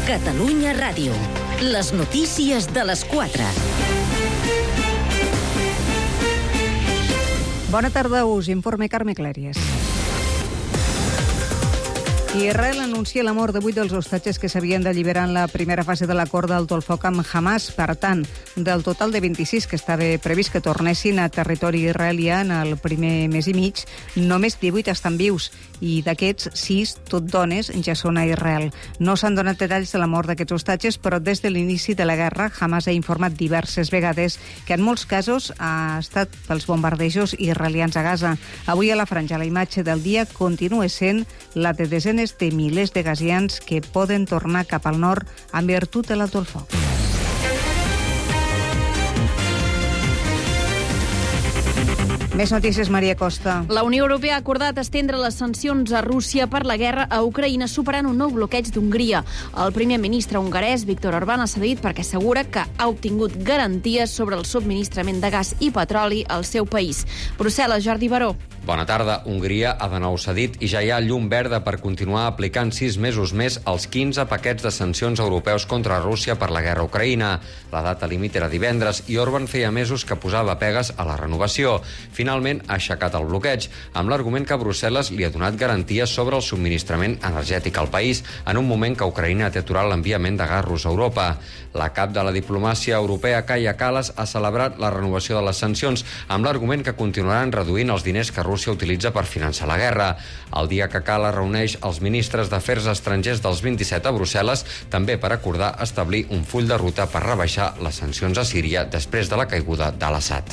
Catalunya Ràdio. Les notícies de les 4. Bona tarda, us informa Carme Clèries. Israel anuncia la mort de 8 dels hostatges que s'havien d'alliberar en la primera fase de l'acord d'alto el foc amb Hamas. Per tant, del total de 26 que estava previst que tornessin a territori israelià en el primer mes i mig, només 18 estan vius i d'aquests 6, tot dones, ja són a Israel. No s'han donat detalls de la mort d'aquests hostatges, però des de l'inici de la guerra Hamas ha informat diverses vegades que en molts casos ha estat pels bombardejos israelians a Gaza. Avui a la franja la imatge del dia continua sent la de desenes de milers de gazians que poden tornar cap al nord en virtut de l'alto el foc. Més notícies, Maria Costa. La Unió Europea ha acordat estendre les sancions a Rússia per la guerra a Ucraïna, superant un nou bloqueig d'Hongria. El primer ministre hongarès, Viktor Orbán, ha cedit perquè assegura que ha obtingut garanties sobre el subministrament de gas i petroli al seu país. Brussel·les, Jordi Baró. Bona tarda. Hongria ha de nou cedit i ja hi ha llum verda per continuar aplicant 6 mesos més els 15 paquets de sancions europeus contra Rússia per la guerra a Ucraïna. La data límit era divendres i Orbán feia mesos que posava pegues a la renovació. Finalment ha aixecat el bloqueig amb l'argument que Brussel·les li ha donat garanties sobre el subministrament energètic al país en un moment que Ucraïna té aturat l'enviament de gas rus a Europa. La cap de la diplomàcia europea, Kaja Kallas, ha celebrat la renovació de les sancions amb l'argument que continuaran reduint els diners que Rússia utilitza per finançar la guerra. El dia que Kallas reuneix els ministres d'Afers Estrangers dels 27 a Brussel·les, també per acordar establir un full de ruta per rebaixar les sancions a Síria després de la caiguda de l'Assad.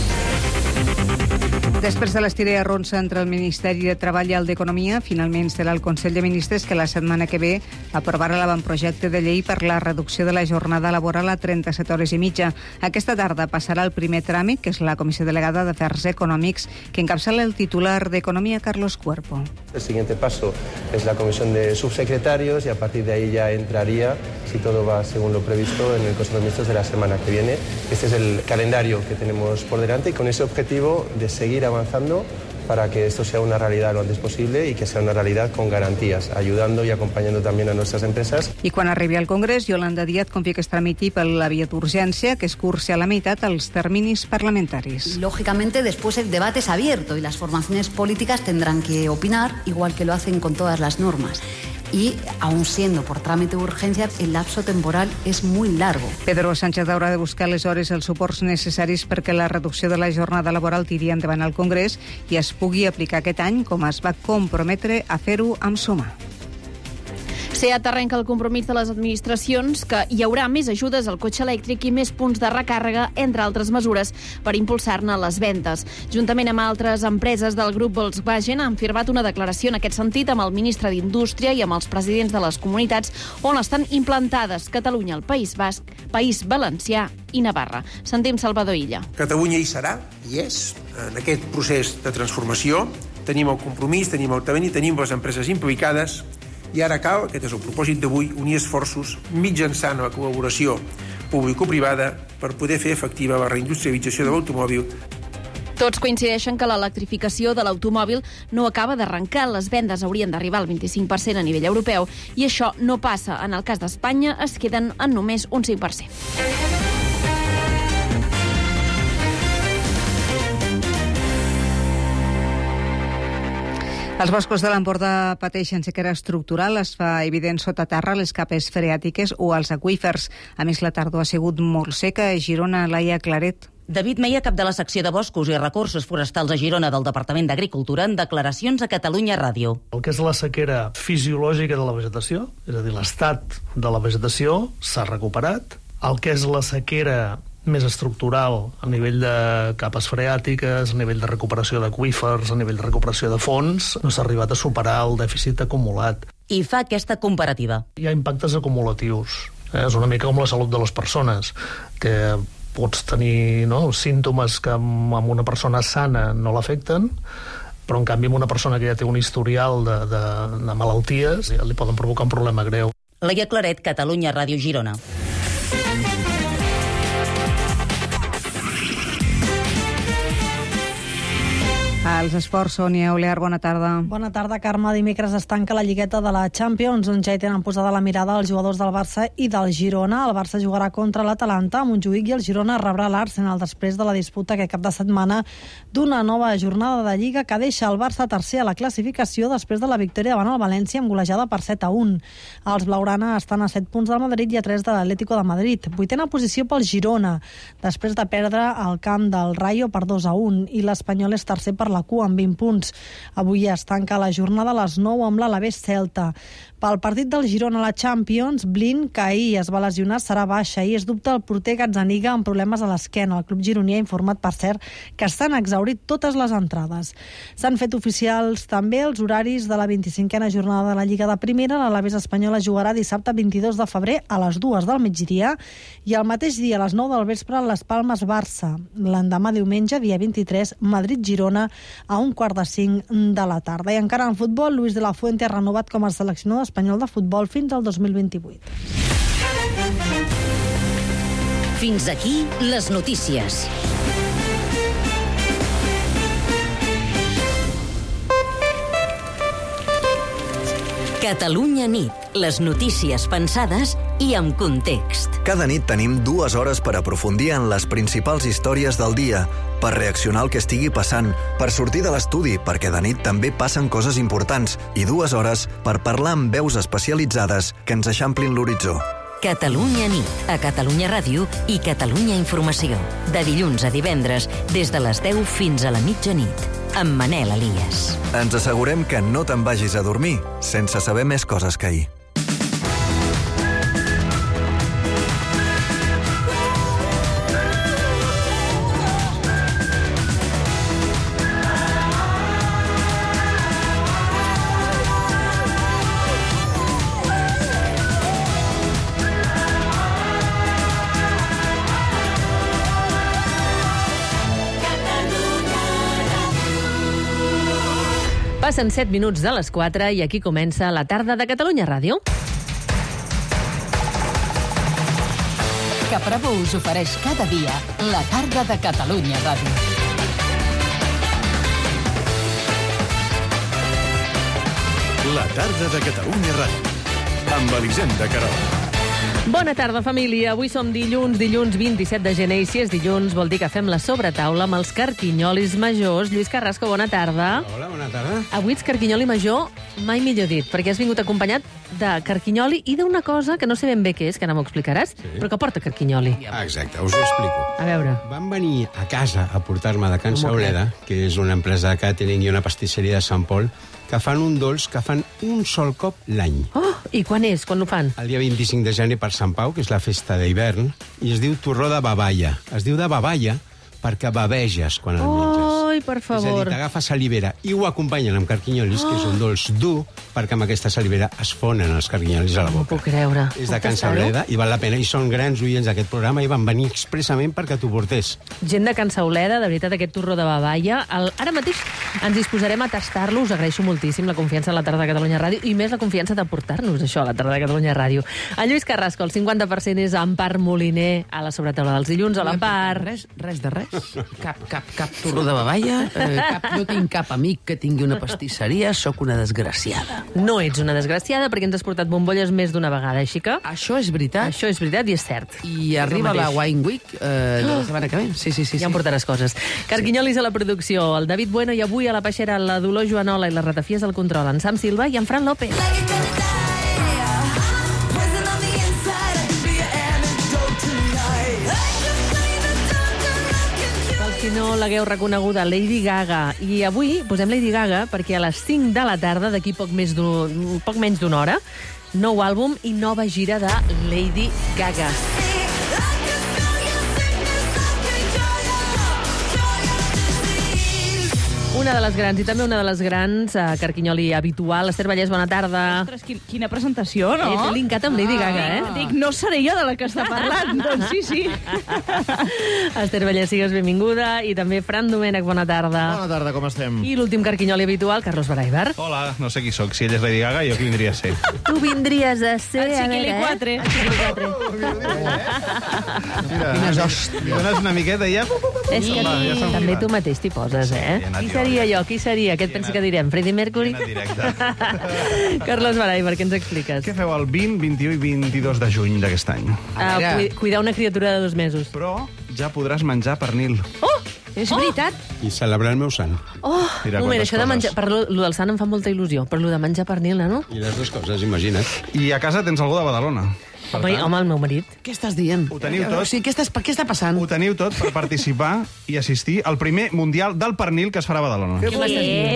Després de l'estira i arronsa entre el Ministeri de Treball i el d'Economia, finalment serà el Consell de Ministres que la setmana que ve aprovarà l'avantprojecte de llei per la reducció de la jornada laboral a 37 hores i mitja. Aquesta tarda passarà el primer tràmit, que és la Comissió Delegada d'Afers Econòmics, que encapçala el titular d'Economia, Carlos Cuerpo. El siguiente paso es la comisión de subsecretarios y a partir de ahí ya entraría, si todo va según lo previsto, en el Consejo de Ministros de la semana que viene. Este es el calendario que tenemos por delante y con ese objetivo de seguir avanzando para que esto sea una realidad lo antes posible y que sea una realidad con garantías, ayudando y acompañando también a nuestras empresas. I quan arribi al Congrés, Yolanda Díaz confia que es tramiti per la via d'urgència, que es cursi a la meitat els terminis parlamentaris. Lógicamente, después el debate es abierto y las formaciones políticas tendrán que opinar, igual que lo hacen con todas las normas. Y, aun siendo por trámite de urgencia, el lapso temporal es muy largo. Pedro Sánchez haurà de buscar aleshores els suports necessaris perquè la reducció de la jornada laboral tiri endavant al Congrés i es pugui aplicar aquest any, com es va comprometre a fer-ho amb Sumar. SEAT arrenca el compromís de les administracions que hi haurà més ajudes al cotxe elèctric i més punts de recàrrega, entre altres mesures, per impulsar-ne les vendes. Juntament amb altres empreses del grup Volkswagen han firmat una declaració en aquest sentit amb el ministre d'Indústria i amb els presidents de les comunitats on estan implantades Catalunya, el País Basc, País Valencià i Navarra. Sentim Salvador Illa. Catalunya hi serà, i és, en aquest procés de transformació. Tenim el compromís, tenim el talent i tenim les empreses implicades. I ara cal, aquest és el propòsit d'avui, unir esforços mitjançant la col·laboració público-privada per poder fer efectiva la reindustrialització de l'automòbil. Tots coincideixen que l'electrificació de l'automòbil no acaba d'arrencar. Les vendes haurien d'arribar al 25% a nivell europeu i això no passa. En el cas d'Espanya es queden en només un 5%. Els boscos de l'Empordà pateixen sequera estructural, es fa evident sota terra les capes freàtiques o els aqüífers. A més, la tardor ha sigut molt seca a Girona. Laia Claret. David Meia, cap de la secció de Boscos i Recursos Forestals a Girona del Departament d'Agricultura, en declaracions a Catalunya Ràdio. El que és la sequera fisiològica de la vegetació, és a dir, l'estat de la vegetació s'ha recuperat. El que és la sequera més estructural a nivell de capes freàtiques, a nivell de recuperació d'aqüífers, a nivell de recuperació de fons, no s'ha arribat a superar el dèficit acumulat. I fa aquesta comparativa. Hi ha impactes acumulatius. És una mica com la salut de les persones, que pots tenir símptomes que amb una persona sana no l'afecten, però en canvi amb una persona que ja té un historial de malalties li poden provocar un problema greu. Laia Claret, Catalunya Ràdio, Girona. Els esports, Sònia Olear, bona tarda. Bona tarda, Carme. Dimecres es tanca la lligueta de la Champions, on ja hi tenen posada la mirada els jugadors del Barça i del Girona. El Barça jugarà contra l'Atalanta a Montjuïc i el Girona rebrà l'Arsenal després de la disputa aquest cap de setmana d'una nova jornada de Lliga que deixa el Barça tercer a la classificació després de la victòria davant el València amb golejada per 7-1. Els blaugrana estan a 7 punts del Madrid i a 3 de l'Atlético de Madrid. Vuitena posició pel Girona, després de perdre al camp del Rayo per 2-1, i l'Espanyol és tercer per la cua amb 20 punts. Avui es tanca la jornada a les 9 amb l'Alavés Celta. Pel partit del Girona a la Champions, Blin, que ahir es va lesionar, serà baixa i es dubta el porter Gazzaniga amb problemes a l'esquena. El club gironí ha informat, per cert, que s'han exhaurit totes les entrades. S'han fet oficials també els horaris de la 25a jornada de la Lliga de Primera. L'Alavés Espanyola jugarà dissabte 22 de febrer a les 2 del migdia i el mateix dia a les 9 del vespre Les Palmes Barça. L'endemà diumenge, dia 23, Madrid-Girona a 4:45 de la tarda. I encara en futbol, Luis de la Fuente ha renovat com a seleccionador espanyol de futbol fins al 2028. Fins aquí les notícies. Catalunya nit. Les notícies pensades i amb context. Cada nit tenim 2 hores per aprofundir en les principals històries del dia, per reaccionar al que estigui passant, per sortir de l'estudi, perquè de nit també passen coses importants, i 2 hores per parlar amb veus especialitzades que ens eixamplin l'horitzó. Catalunya nit, a Catalunya Ràdio i Catalunya Informació. De dilluns a divendres, des de les 10 fins a la mitjanit. Amb Manel Elias. Ens assegurem que no te'n vagis a dormir sense saber més coses que ahir. Passen 7 minuts de les 4 i aquí comença la tarda de Catalunya Ràdio. Caprabo us ofereix cada dia la tarda de Catalunya Ràdio. La tarda de Catalunya Ràdio. Amb Elisenda Querol. Bona tarda, família. Avui som dilluns 27 de gener, i si és dilluns vol dir que fem la sobretaula amb els carquinyolis majors. Lluís Carrasco, bona tarda. Hola, bona tarda. Avui ets carquinyoli major, mai millor dit, perquè has vingut acompanyat de carquinyoli i d'una cosa que no sé ben bé què és, que ara m'ho explicaràs, però que porta carquinyoli. Exacte, us ho explico. A veure. Van venir a casa a portar-me de Can Sauleda, que és una empresa de càtering i una pastisseria de Sant Pol, que fan un dolç que fan un sol cop l'any. Oh, i quan és? Quan ho fan? El dia 25 de gener per Sant Pau, que és la festa d'hivern, i es diu torró de baballa. Es diu de baballa perquè baveges quan el menges. Ai, per favor. És a dir, t'agafa salivera i ho acompanyen amb carquinyolis, que és un dolç dur, perquè amb aquesta salivera es fonen els carquinyolis a la boca. No puc creure. És de Can Sauleda i val la pena, i són grans oients d'aquest programa i van venir expressament perquè t'ho portés. Gent de Can Sauleda, de veritat, aquest torró de baballa. Ara mateix ens disposarem a tastar-lo. Us agraeixo moltíssim la confiança a la tarda de Catalunya Ràdio i més la confiança de portar-nos això a la tarda de Catalunya Ràdio. En Lluís Carrasco, el 50% és Empar Moliner a la sobretaula dels dilluns. Hola, Empar. Res de res. Cap torró de baballa. No tinc cap amic que tingui una pastisseria. Sóc una desgraciada. No ets una desgraciada perquè ens has portat bombolles més d'una vegada, així que... Això és veritat. Això és veritat i és cert. I arriba la Wine Week de la setmana que ve. Sí. Ja em portaràs coses. Carquinyolis a la producció, el David Bueno, i avui a la peixera la Dolor Joanola i les ratafies del control, en Sam Silva i en Fran López. Si no l'hagueu reconeguda, Lady Gaga. I avui posem Lady Gaga perquè a les 5 de la tarda, d'aquí poc menys d'una hora, nou àlbum i nova gira de Lady Gaga. Una de les grans, i també una de les grans, carquinyoli habitual. Esther Vallès, bona tarda. Ostres, quina presentació, no? T'he linkat amb Lady Gaga, Dic, no seré jo de la que està parlant. Doncs sí. Esther Vallès, sigues benvinguda. I també Fran Domènech, bona tarda. Bona tarda, com estem? I l'últim carquinyoli habitual, Carlos Baraibar. Hola, no sé qui sóc. Si ell és Lady Gaga, jo qui vindria a ser? Tu vindries a ser... El Chiquili 4. Mira, dones una miqueta i ja... És que també tu mateix t'hi poses, Sí, Qui seria seria allò? Qui seria? Què et pensa que direm? Freddie Mercury? Carlos Baray, per què ens expliques? Què feu el 20, 21 i 22 de juny d'aquest any? Cuidar una criatura de 2 mesos. Però ja podràs menjar pernil. És veritat? I celebrar el meu sant. Oh, Mira un moment, quantes això de menjar... Per lo del sant em fa molta il·lusió, per lo de menjar pernil, no? I les dues coses, imagina't. I a casa tens algú de Badalona. Home, el meu marit. Què estàs dient? Ho teniu tot. O sigui, què està passant? Ho teniu tot per participar i assistir al primer Mundial del Pernil que es farà a Badalona. Què m'estàs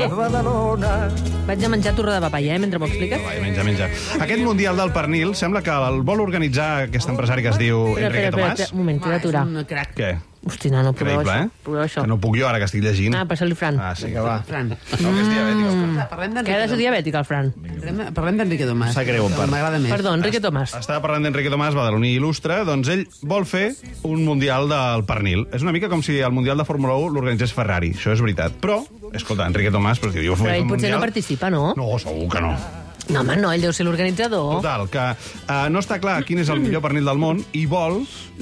dient? Vaig a menjar torró de papaia, mentre m'ho expliques? Menja. Aquest Mundial del Pernil sembla que el vol organitzar aquest empresari que es diu Enrique Tomàs. Un moment, t'he d'aturar. Què? Hosti, no, proveu Increïble, això. Proveu això. Que no puc jo ara que estic llegint. Passa-li Fran. Sí, que va. Fran. No, que és diabètic. Que ha de ser diabètic, el Fran. Parlem d'Enrique Tomàs. Sap greu, en part. M'agrada més. Perdó, Enrique Tomàs. Estava parlant d'Enrique Tomàs, badaloní il·lustre, doncs ell vol fer un Mundial del Pernil. És una mica com si el Mundial de Fórmula 1 l'organitzés Ferrari, això és veritat. Però, escolta, Enrique Tomàs, però diu, jo Però faig ell un potser no Mundial... participa, no? No, segur que no. No, home, no, ell deu ser l'organitzador. Total, que no està clar quin és el millor pernil del món i vol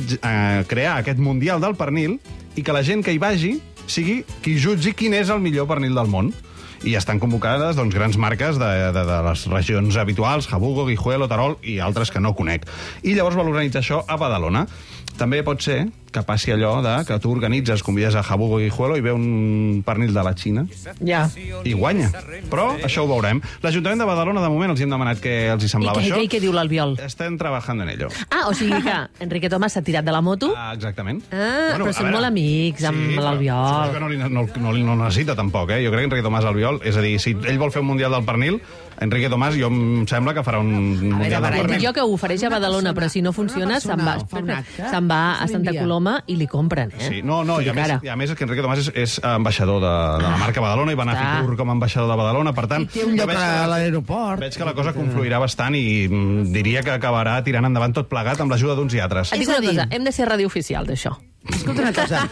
crear aquest Mundial del Pernil i que la gent que hi vagi sigui qui jutgi quin és el millor pernil del món. I estan convocades doncs, grans marques de les regions habituals, Jabugo, Guijuelo, Terol i altres que no conec. I llavors vol organitzar això a Badalona. També pot ser que passi allò de que tu organitzes, convides a Jabugo i Guijuelo i ve un pernil de la Xina Ja. i guanya. Però això ho veurem. L'Ajuntament de Badalona, de moment, els hem demanat què els hi semblava això. I què diu l'Albiol? Estem treballant en ello. Ah, o sigui que Enrique Tomàs s'ha tirat de la moto? Exactament. Però són molt amics amb l'Albiol. Que no necessita tampoc, Jo crec que Enrique Tomàs Albiol, és a dir, si ell vol fer un Mundial del Pernil, Enrique Tomàs, jo em sembla que farà un Mundial del Pernil. Jo que ho ofereix a Badalona, però si no funciona, se'n va a Santa Coloma i li compren, Sí, no, i a més és que Enrique Tomàs és ambaixador de la marca Badalona i va anar a Fitur com a ambaixador de Badalona, per tant... I té un lloc a l'aeroport. Veig que la cosa confluirà bastant i diria que acabarà tirant endavant tot plegat amb l'ajuda d'uns i altres. Et dic una cosa, hem de ser ràdio oficial d'això. Escolta una cosa,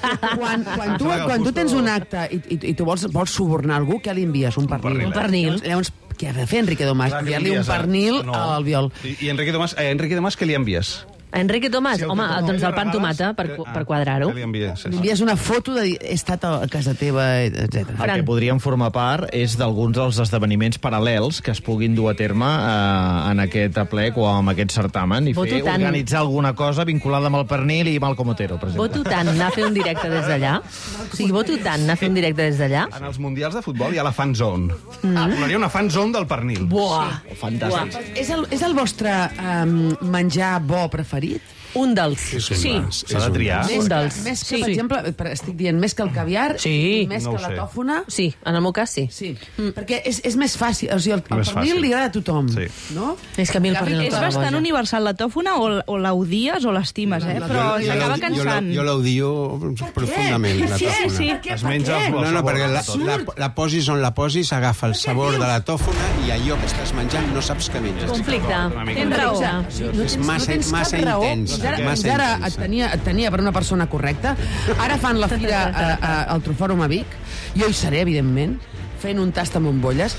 quan tu tens un acte i tu vols subornar algú, què li envies? Un pernil. Un pernil. Llavors, què ha de fer Enrique Tomàs? Enviar-li un pernil a l'Albiol. I Enrique Tomàs, què li envies? A Enrique Tomàs? Home, doncs el pa amb tomata, per quadrar-ho. Què li envies? Li envies una foto de dir, he estat a casa teva, etc. El que podríem formar part és d'alguns dels esdeveniments paral·lels que es puguin dur a terme en aquest aplec o en aquest certamen i organitzar alguna cosa vinculada amb el pernil i amb el comotero, per exemple. Voto tant anar a fer un directe des d'allà. O sigui, voto tant anar a fer un directe des d'allà. En els mundials de futbol hi ha la fan zone. Hi ha una fan zone del pernil. Buah! Fantàstic. És el vostre menjar bo preferit? Un dels. Sí. S'ha de triar. Un dels. Més que, per exemple, estic dient, més que el caviar, més que la tòfona... Sí, en el meu cas sí. Perquè és més fàcil. O sigui, el pernil li agrada a tothom, no? És que a mi el pernil és bastant universal la tòfona, o l'odies o l'estimes, però s'acaba cansant. Jo l'odio profundament, la tòfona. Sí. Es menja el No, perquè la posis on la posis, agafa el sabor de la tòfona i allò que estàs menjant no saps què menges. Conflicte. Tens raó. És massa intens. Fins ara et tenia per una persona correcta. Ara fan la fira al Trofòrum a Vic. Jo hi seré, evidentment, fent un tast amb bombolles.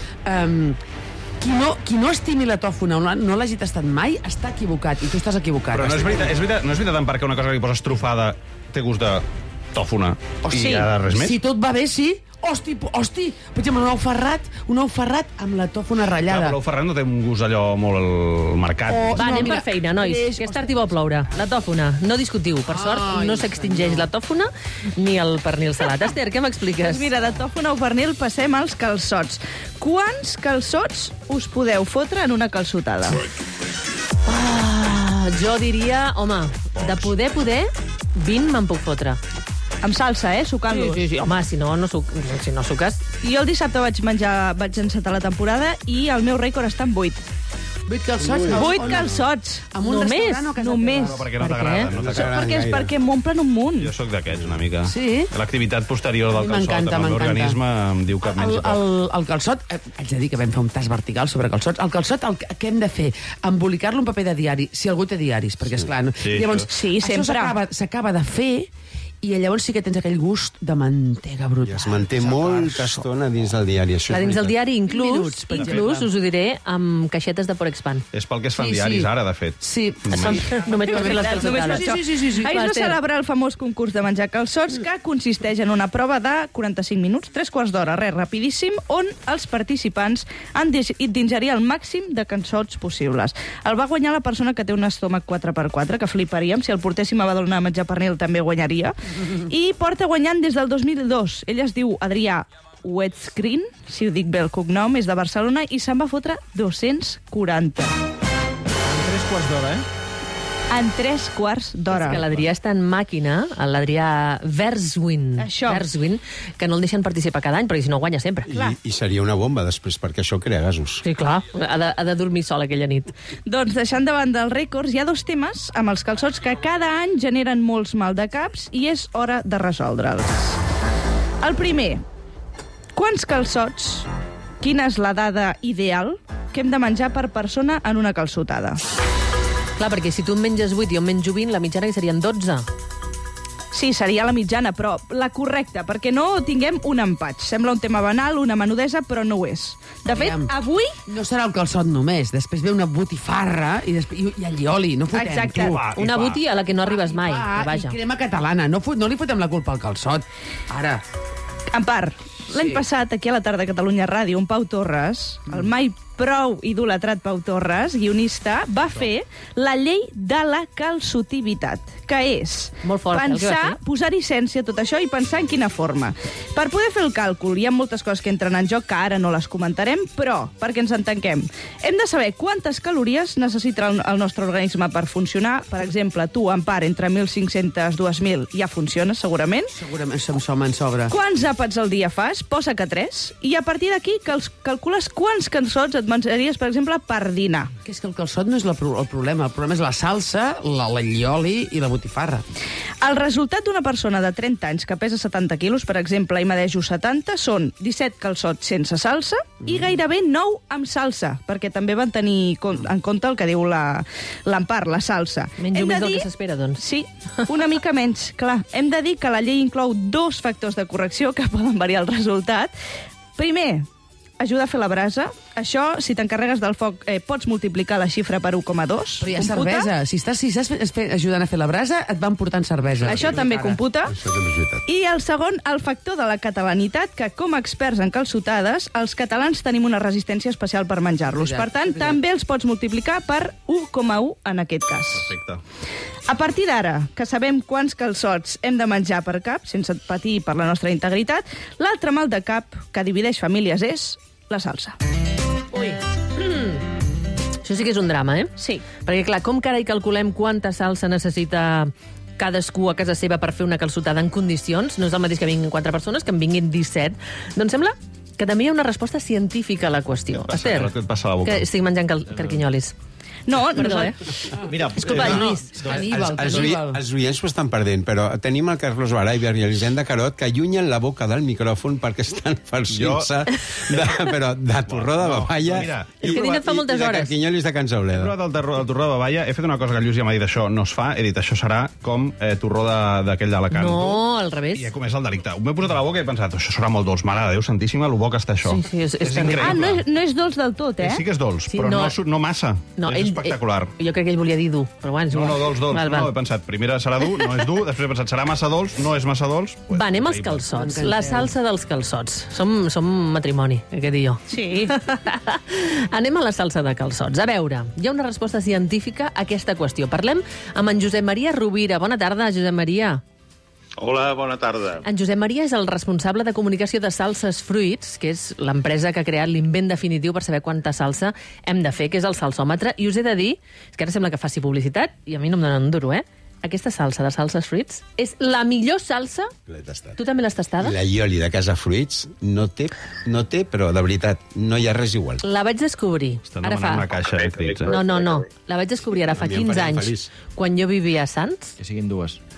Qui no estimi la tòfona o no l'hagi tastat mai està equivocat, i tu estàs equivocat. Però no és veritat en part que una cosa que li poses trufada té gust de tòfona i hi ha res més? Si tot va bé, sí. Hosti, per exemple, un ou ferrat amb la tòfona ratllada. L'ou ferrat no té un gust allò molt marcat. Va, anem per feina, nois. Que és tard i vol ploure. La tòfona, no discutiu. Per sort, no s'extingeix la tòfona ni el pernil salat. Esther, què m'expliques? Mira, de tòfona o pernil passem als calçots. Quants calçots us podeu fotre en una calçotada? Jo diria, home, de poder, 20 me'n puc fotre. Amb salsa, sucant-los. Sí, home, si no suques... Jo el dissabte vaig encetar la temporada i el meu rècord està en 8. 8 calçots? 8 calçots. Amb un restaurant o a casa Només. Però perquè no t'agrada. Perquè m'omplen un munt. Jo sóc d'aquests, una mica. Sí? L'activitat posterior del calçot amb el meu organisme em diu que menys. El calçot, haig de dir que vam fer un tast vertical sobre calçots. El calçot, què hem de fer? Embolicar-lo en paper de diari, si algú té diaris, perquè, esclar... Llavors, això s'acaba de fer i llavors sí que tens aquell gust de mantega brutal. I es manté molta estona dins del diari. Això Dins del diari, Minuts, per inclús us ho diré, amb caixetes de Porexpan. És pel que es fan diaris ara, de fet. Sí. Només per fer les calçotades. Sí. Ahir es va celebrar el famós concurs de menjar calçots, que consisteix en una prova de 45 minuts, 3 quarts d'hora, res, rapidíssim, on els participants han d'ingerir el màxim de calçots possibles. El va guanyar la persona que té un estómac 4x4, que fliparíem. Si el portéssim a Badalona a menjar pernil també guanyaria. I porta guanyant des del 2002. Ell es diu Adrià Wetscreen, si ho dic bé el cognom, és de Barcelona, i se'n va fotre 240. En 3 quarts d'hora, En 3 quarts d'hora. És que l'Adrià està en màquina, l'Adrià Verswin, que no el deixen participar cada any, perquè si no guanya sempre. I seria una bomba després, perquè això crea gasos. Sí, clar. Ha de dormir sol aquella nit. Doncs deixant de banda els rècords, hi ha 2 temes amb els calçots que cada any generen molts maldecaps i és hora de resoldre'ls. El primer, quants calçots, quina és la dada ideal que hem de menjar per persona en una calçotada? Clar, perquè si tu en menges 8 i jo en menjo 20, la mitjana que serien 12. Sí, seria la mitjana, però la correcta, perquè no tinguem un empat. Sembla un tema banal, una menudesa, però no ho és. De fet, avui... No serà el calçot només, després ve una botifarra i allioli, no fotem. Exacte. Una buti a la que no arribes mai. I crema catalana, no li fotem la culpa al calçot. Ara... En part, l'any passat, aquí a la tarda de Catalunya Ràdio, un Pau Torres, el mai prou idolatrat Pau Torres, guionista, va fer la llei de la calçotivitat, que és pensar, posar-hi essència a tot això i pensar en quina forma. Per poder fer el càlcul, hi ha moltes coses que entren en joc, que ara no les comentarem, però, perquè ens entenguem, hem de saber quantes calories necessita el nostre organisme per funcionar. Per exemple, tu, en part, entre 1.500 i 2.000 ja funciona, segurament. Segurament som en sobre. Quants àpats al dia fas? Posa que 3. I a partir d'aquí calcules quants calçots et menjaries, per exemple, per dinar. Que és que el calçot no és el problema. El problema és la salsa, l'allioli i la botifarra. El resultat d'una persona de 30 anys que pesa 70 quilos, per exemple, i medejo 70, són 17 calçots sense salsa i gairebé 9 amb salsa, perquè també van tenir en compte el que diu l'Empar, la salsa. Menjo més del que s'espera, doncs. Sí, una mica menys, clar. Hem de dir que la llei inclou 2 factors de correcció que poden variar el resultat. Primer, ajuda a fer la brasa. Això, si t'encarregues del foc, pots multiplicar la xifra per 1,2. Però hi ha cervesa. Si estàs ajudant a fer la brasa, et van portant cervesa. Això també computa. I el segon, el factor de la catalanitat, que com a experts en calçotades, els catalans tenim una resistència especial per menjar-los. Per tant, també els pots multiplicar per 1,1 en aquest cas. Perfecte. A partir d'ara, que sabem quants calçots hem de menjar per cap, sense patir per la nostra integritat, l'altre mal de cap que divideix famílies és la salsa. Ui. Això sí que és un drama, eh? Sí. Perquè, clar, com que ara hi calculem quanta salsa necessita cadascú a casa seva per fer una calçotada en condicions, no és el mateix que vinguin 4 persones, que en vinguin 17. Doncs sembla que també hi ha una resposta científica a la qüestió. Esther, què et passa a la boca? Que estic menjant carquinyolis. No, perdó, Mira, és culpa de Lluís. Els oients s'ho estan perdent, però tenim el Carlos Baraiber i l'Elisenda Carot que allunyen la boca del micròfon perquè estan farcint-se de torró de baballa és que dinat fa moltes hores. I de carquinyolis de Can Sauleda. He provat el torró de baballa, he fet una cosa que el Lluís ja m'ha dit, això no es fa, he dit, això serà com torró d'aquell d'Alacant. No, al revés. I he comès el delicte. M'he posat a la boca i he pensat, això serà molt dolç, mare de Déu santíssima, lo bo que està això. Sí, és increïble. No és dolç del tot, eh? Sí que és dolç, però no massa. És espectacular. Jo crec que ell volia dir dur, però bueno, és igual. No, dolç. No, he pensat, primer serà dur, no és dur, després he pensat, serà massa dolç, no és massa dolç. Va, anem als calçots. La salsa dels calçots. Som matrimoni, què dic jo? Sí. Anem a la salsa de calçots. A veure, hi ha una resposta científica a aquesta qüestió. Parlem amb en Josep Maria Rovira. Bona tarda, Josep Maria. Hola, bona tarda. En Josep Maria és el responsable de comunicació de Salses Fruits, que és l'empresa que ha creat l'invent definitiu per saber quanta salsa hem de fer, que és el salsòmetre. I us he de dir, és que ara sembla que faci publicitat, i a mi no em donen un duro, eh? Aquesta salsa de Salses Fruits és la millor salsa. Tu també l'has tastada? La Ioli de Casa Fruits no té, però de veritat, no hi ha res igual. La vaig descobrir. Estan demanant una caixa de crits, No. La vaig descobrir ara fa 15 anys, quan jo vivia a Sants. Que siguin 2.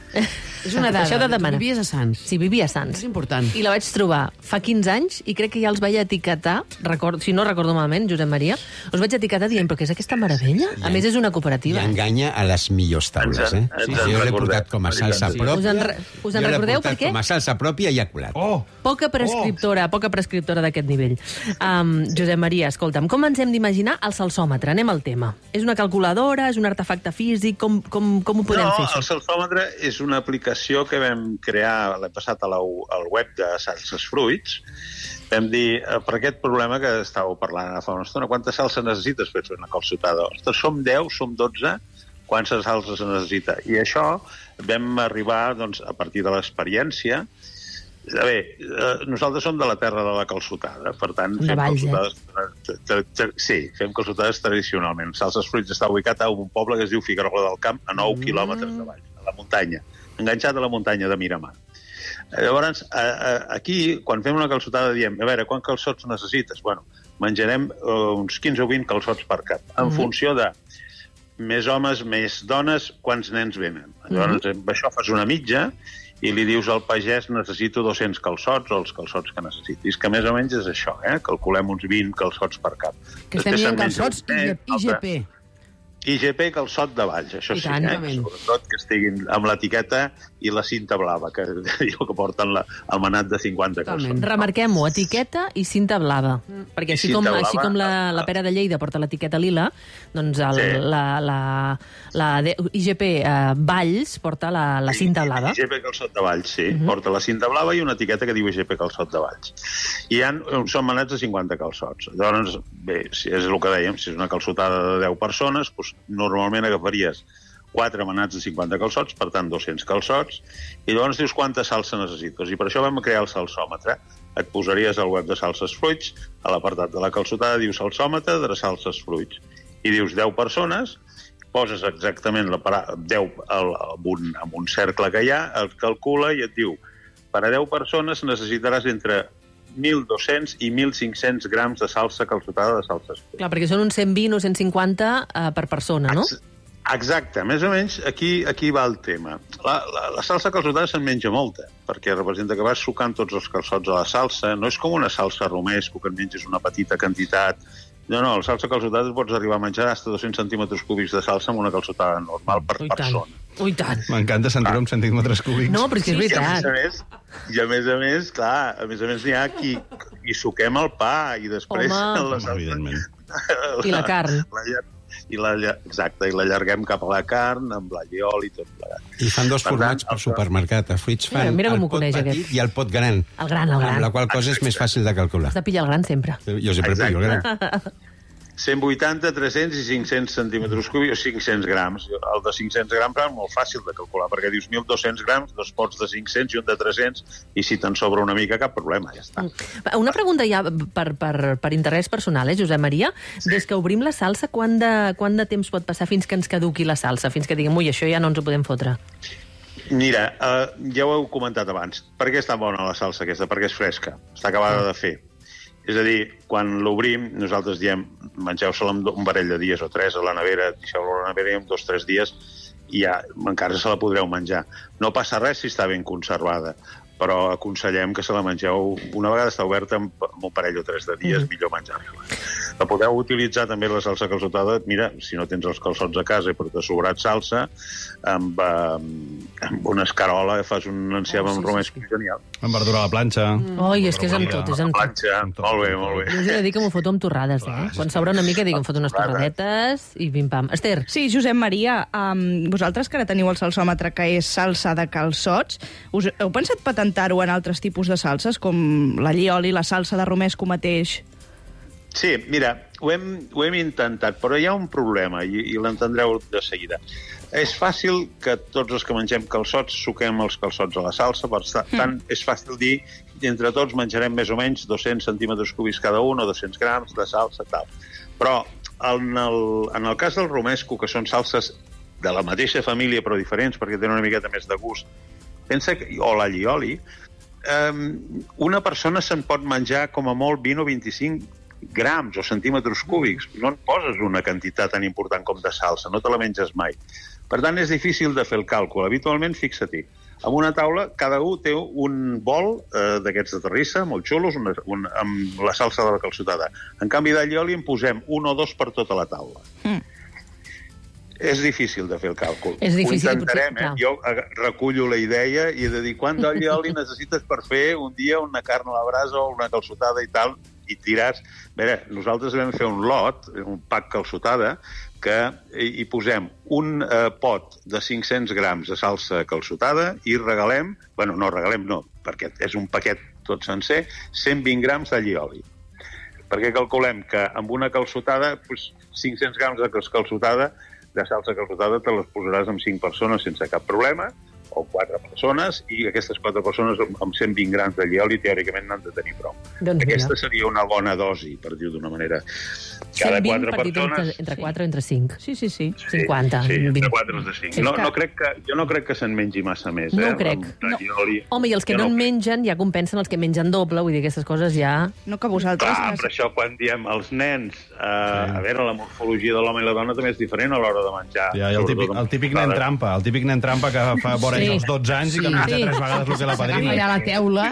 És una dada. Això de demanar. Vivies a Sants. Sí, vivia a Sants. És important. I la vaig trobar fa 15 anys i crec que ja els vaig etiquetar, si no recordo malament, Josep Maria, els vaig etiquetar dient, però què és aquesta meravella? A més, és una cooperativa. I enganya a les millors taules, eh? Jo l'he portat com a salsa pròpia. Us en recordeu per què? Com a salsa pròpia i ha colat. Poca prescriptora d'aquest nivell. Josep Maria, escolta'm, com ens hem d'imaginar el salsòmetre? Anem al tema. És una calculadora? És un artefacte físic? Com ho podem fer? No, el salsòmetre és una aplicació que vam crear l'any passat al web de Salses Fruits. Vam dir, per aquest problema que estàveu parlant fa una estona, quanta salsa necessites per fer una calçotada? Ostres, som 10, som 12, quantes salses se necessita? I això vam arribar, doncs, a partir de l'experiència. Nosaltres som de la terra de la calçotada, per tant, fem calçotades... Sí, fem calçotades tradicionalment. Salses Fruits està ubicat a un poble que es diu Figuerola del Camp, a 9 quilòmetres de vall, a la muntanya, enganxat a la muntanya de Miramar. Llavors, aquí, quan fem una calçotada, diem, a veure, quants calçots necessites? Bueno, menjarem uns 15 o 20 calçots per cap, en funció de més homes, més dones, quants nens venen. Llavors, amb això fas una mitja i li dius al pagès, necessito 200 calçots o els calçots que necessitis, que més o menys és això, calculem uns 20 calçots per cap. Que estem dient calçots IGP. IGP calçot de Valls, això sí, sobretot que estiguin amb l'etiqueta i la cinta blava, que diu que porten el manat de 50 calçots. Remarquem-ho, etiqueta i cinta blava, perquè així com la pera de Lleida porta l'etiqueta lila, doncs la IGP Valls porta la cinta blava. IGP calçot de Valls, sí, porta la cinta blava i una etiqueta que diu IGP calçot de Valls. I són manats de 50 calçots. Llavors, bé, és el que dèiem, si és una calçotada de 10 persones, doncs normalment agafaries 4 manats de 50 calçots, per tant 200 calçots, i llavors dius quanta salsa necessites. I per això vam crear el salsòmetre. Et posaries al web de Salses Fruits, a l'apartat de la calçotada, dius salsòmetre de Salses Fruits. I dius 10 persones, poses exactament 10 amb un cercle que hi ha, el calcula i et diu, per a 10 persones necessitaràs entre 1.200 i 1.500 grams de salsa calçotada de Salses Fruits. Clar, perquè són uns 120 o 150 per persona, no? Exacte, més o menys aquí va el tema. La salsa calçotada se'n menja molta, perquè representa que vas sucant tots els calçots a la salsa. No és com una salsa romesco, que en menges una petita quantitat. No, la salsa calçotada pots arribar a menjar fins a 200 centímetres cúbics de salsa amb una calçotada normal per persona. Ui, tant. M'encanta sentir-ho amb centímetres cúbics. No, però és que és veritat. I a més a més, clar, n'hi ha qui suquem el pa i després... Home, i la carn. Exacte, i l'allarguem cap a la carn, amb l'alliol i tot plegat. I fan 2 formats per supermercat. A Fruits fan el pot petit i el pot gran. El gran. Amb la qual cosa és més fàcil de calcular. Has de pillar el gran sempre. Jo sempre pillo el gran. 180, 300 i 500 centímetres cúbics o 500 grams. El de 500 grams és molt fàcil de calcular, perquè dius 1.200 grams, 2 pots de 500 i un de 300, i si te'n sobra una mica, cap problema, ja està. Una pregunta ja per interès personal, Josep Maria. Des que obrim la salsa, quant de temps pot passar fins que ens caduqui la salsa? Fins que diguem, ui, això ja no ens ho podem fotre. Mira, ja ho heu comentat abans. Per què està bona la salsa aquesta? Perquè és fresca, està acabada de fer. És a dir, quan l'obrim, nosaltres diem, mengeu-se-la un parell de dies o 3 a la nevera, deixeu-la a la nevera i en 2 o 3 dies i ja encara se la podreu menjar. No passa res si està ben conservada, però aconsellem que se la mengeu una vegada està oberta amb un parell o 3 de dies, millor menjar-la. La podeu utilitzar també la salsa calçotada, mira, si no tens els calçots a casa però t'ha sobrat salsa, amb una escarola fas un enciam amb romesco genial. Amb verdura a la planxa. Oi, és que és amb tot, és amb tot. Planxa, molt bé. Jo us he de dir que m'ho foto amb torrades, Quan s'obre una mica dic, em foto unes torradetes i pim-pam. Esther. Sí, Josep Maria, vosaltres que ara teniu el salsòmetre que és salsa de calçots, heu pensat patentar-ho en altres tipus de salses, com l'allioli, la salsa de romesco mateix? Sí, mira, ho hem intentat, però hi ha un problema, i l'entendreu de seguida. És fàcil que tots els que mengem calçots suquem els calçots a la salsa, per tant, és fàcil dir que entre tots menjarem més o menys 200 centímetres cúbics cada un o 200 grams de salsa, tal. Però en el cas del romesco, que són salses de la mateixa família però diferents, perquè tenen una miqueta més de gust, pensa que, o l'allioli, una persona se'n pot menjar com a molt 20 o 25 grams o centímetres cúbics. No en poses una quantitat tan important com de salsa, no te la menges mai. Per tant, és difícil de fer el càlcul. Habitualment, fixa-t'hi, amb una taula, cada un té un bol d'aquests de terrissa, molt xulos, amb la salsa de la calçotada. En canvi d'allioli en posem 1 o 2 per tota la taula. És difícil de fer el càlcul. És difícil, ho intentarem, Jo recullo la idea i he de dir quant d'allioli necessites per fer un dia una carn a la brasa o una calçotada i tal, i tiràs... A veure, nosaltres vam fer un lot, un pack calçotada, que hi posem un pot de 500 grams de salsa calçotada i regalem, perquè és un paquet tot sencer, 120 grams d'allioli. Perquè calculem que amb una calçotada, 500 grams de calçotada, de salsa calçotada, te les posaràs amb 5 persones sense cap problema, o 4 persones, i aquestes 4 persones amb 120 grams d'allioli teòricament n'han de tenir prou. Aquesta seria una bona dosi, per dir-ho d'una manera. Cada 4 persones... Entre 4 o entre 5. Sí. 50. Sí, entre 4 o 5. Jo no crec que se'n mengi massa més. No ho crec. Home, i els que no en mengen ja compensen els que mengen doble, vull dir, aquestes coses ja... No que vosaltres... Clar, per això quan diem els nens, a veure, la morfologia de l'home i la dona també és diferent a l'hora de menjar. Ja, el típic nen trampa, que fa vora els 12 anys i que menja 3 vegades el que la padrina. Allà a la teula.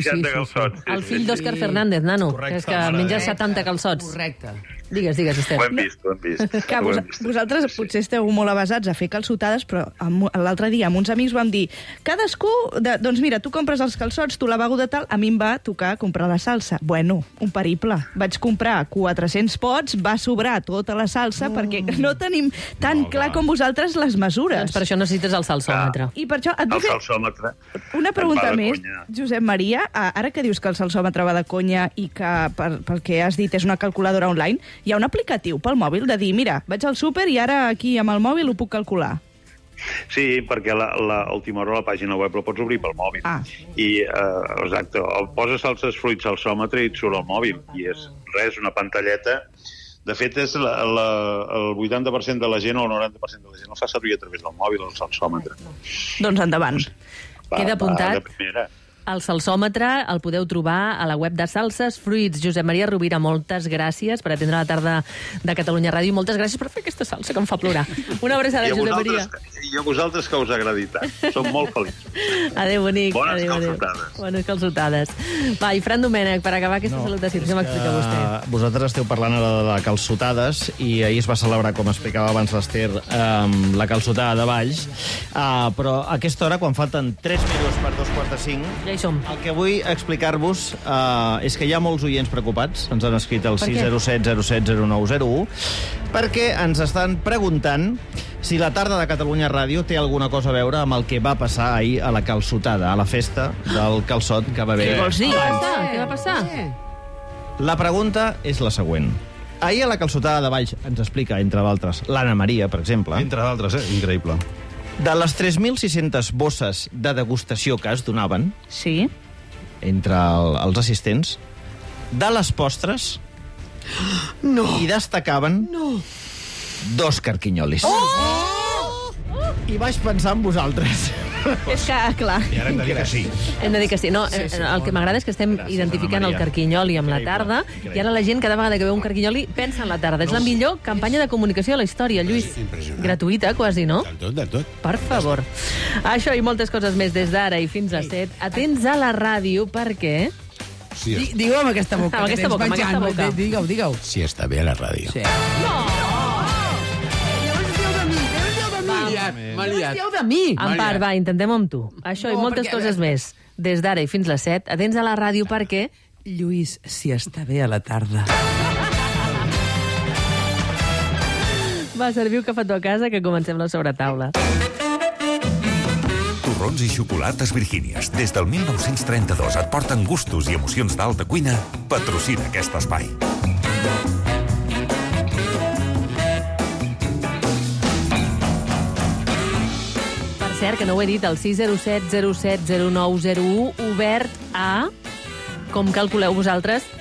El fill d'Òscar Fernández, nano, que és que menja 70 calçots. Correcte. Digues, Esther. Ho hem vist. Que vosaltres potser esteu molt avasats a fer calçotades, però l'altre dia amb uns amics vam dir cadascú, doncs mira, tu compres els calçots, tu la beguda tal, a mi em va tocar comprar la salsa. Bueno, un periple. Vaig comprar 400 pots, va sobrar tota la salsa, perquè no tenim tan clar com vosaltres les mesures. Doncs per això necessites el salsòmetre. I per això et vull fer una pregunta més, Josep Maria. Ara que dius que el salsòmetre va de conya i que, pel que has dit, és una calculadora online, hi ha un aplicatiu pel mòbil de dir, mira, vaig al súper i ara aquí amb el mòbil ho puc calcular. Sí, perquè a última hora la pàgina web la pots obrir pel mòbil. I, exacte, poses salses fruits salsòmetre i et surt al mòbil. I és una pantalleta. De fet, és el 80% de la gent o el 90% de la gent el fa servir a través del mòbil, el salsòmetre. Doncs endavant. Queda apuntat. El salsòmetre el podeu trobar a la web de Salses Fruits. Josep Maria Rovira, moltes gràcies per atendre la tarda de Catalunya Ràdio i moltes gràcies per fer aquesta salsa que em fa plorar. Una abraçada, Josep Maria. I a vosaltres que us agradi tant. Som molt feliços. Adéu, bonic. Bones calçotades. Bones calçotades. Va, i Fran Domènech, per acabar aquesta salutació, què m'explica vostè? Vosaltres esteu parlant ara de calçotades i ahir es va celebrar, com explicava abans l'Ester, la calçotada de Valls. Però a aquesta hora, quan falten 3 minuts per 4:45, ja hi som. El que vull explicar-vos és que hi ha molts oients preocupats, ens han escrit al 607 07 0901, perquè ens estan preguntant si la tarda de Catalunya Ràdio té alguna cosa a veure amb el que va passar ahir a la calçotada, a la festa del calçot que va haver. Què vols dir? Què va passar? La pregunta és la següent. Ahir a la calçotada de Valls ens explica, entre d'altres, l'Anna Maria, per exemple. Entre d'altres, increïble. De les 3.600 bosses de degustació que es donaven, entre els assistents, de les postres, hi destacaven 2 carquinyolis. I vaig pensar en vosaltres. És que, clar... I ara hem de dir que sí. Hem de dir que sí. No, el que m'agrada és que estem identificant el carquinyoli amb la tarda, i ara la gent, cada vegada que veu un carquinyoli, pensa en la tarda. És la millor campanya de comunicació de la història, Lluís. Gratuïta, quasi, no? De tot. Per favor. Això i moltes coses més des d'ara i fins a 7. Atents a la ràdio, perquè... Digueu amb aquesta boca. Amb aquesta boca. Digueu. Sí, està bé a la ràdio. M'ha liat. De mi. Empar, va, intentem amb tu. Això i moltes coses més. Des d'ara i fins a les 7. Atents a la ràdio perquè... Lluís, si està bé a la tarda. Va, serviu cafetó a casa que comencem la sobretaula. Torrons i xocolates Virgínies. Des del 1932 et porten gustos i emocions d'alta cuina. Patrocina aquest espai. Cert que no ho he dit, el 607 07 0901 obert a, com calculeu vosaltres,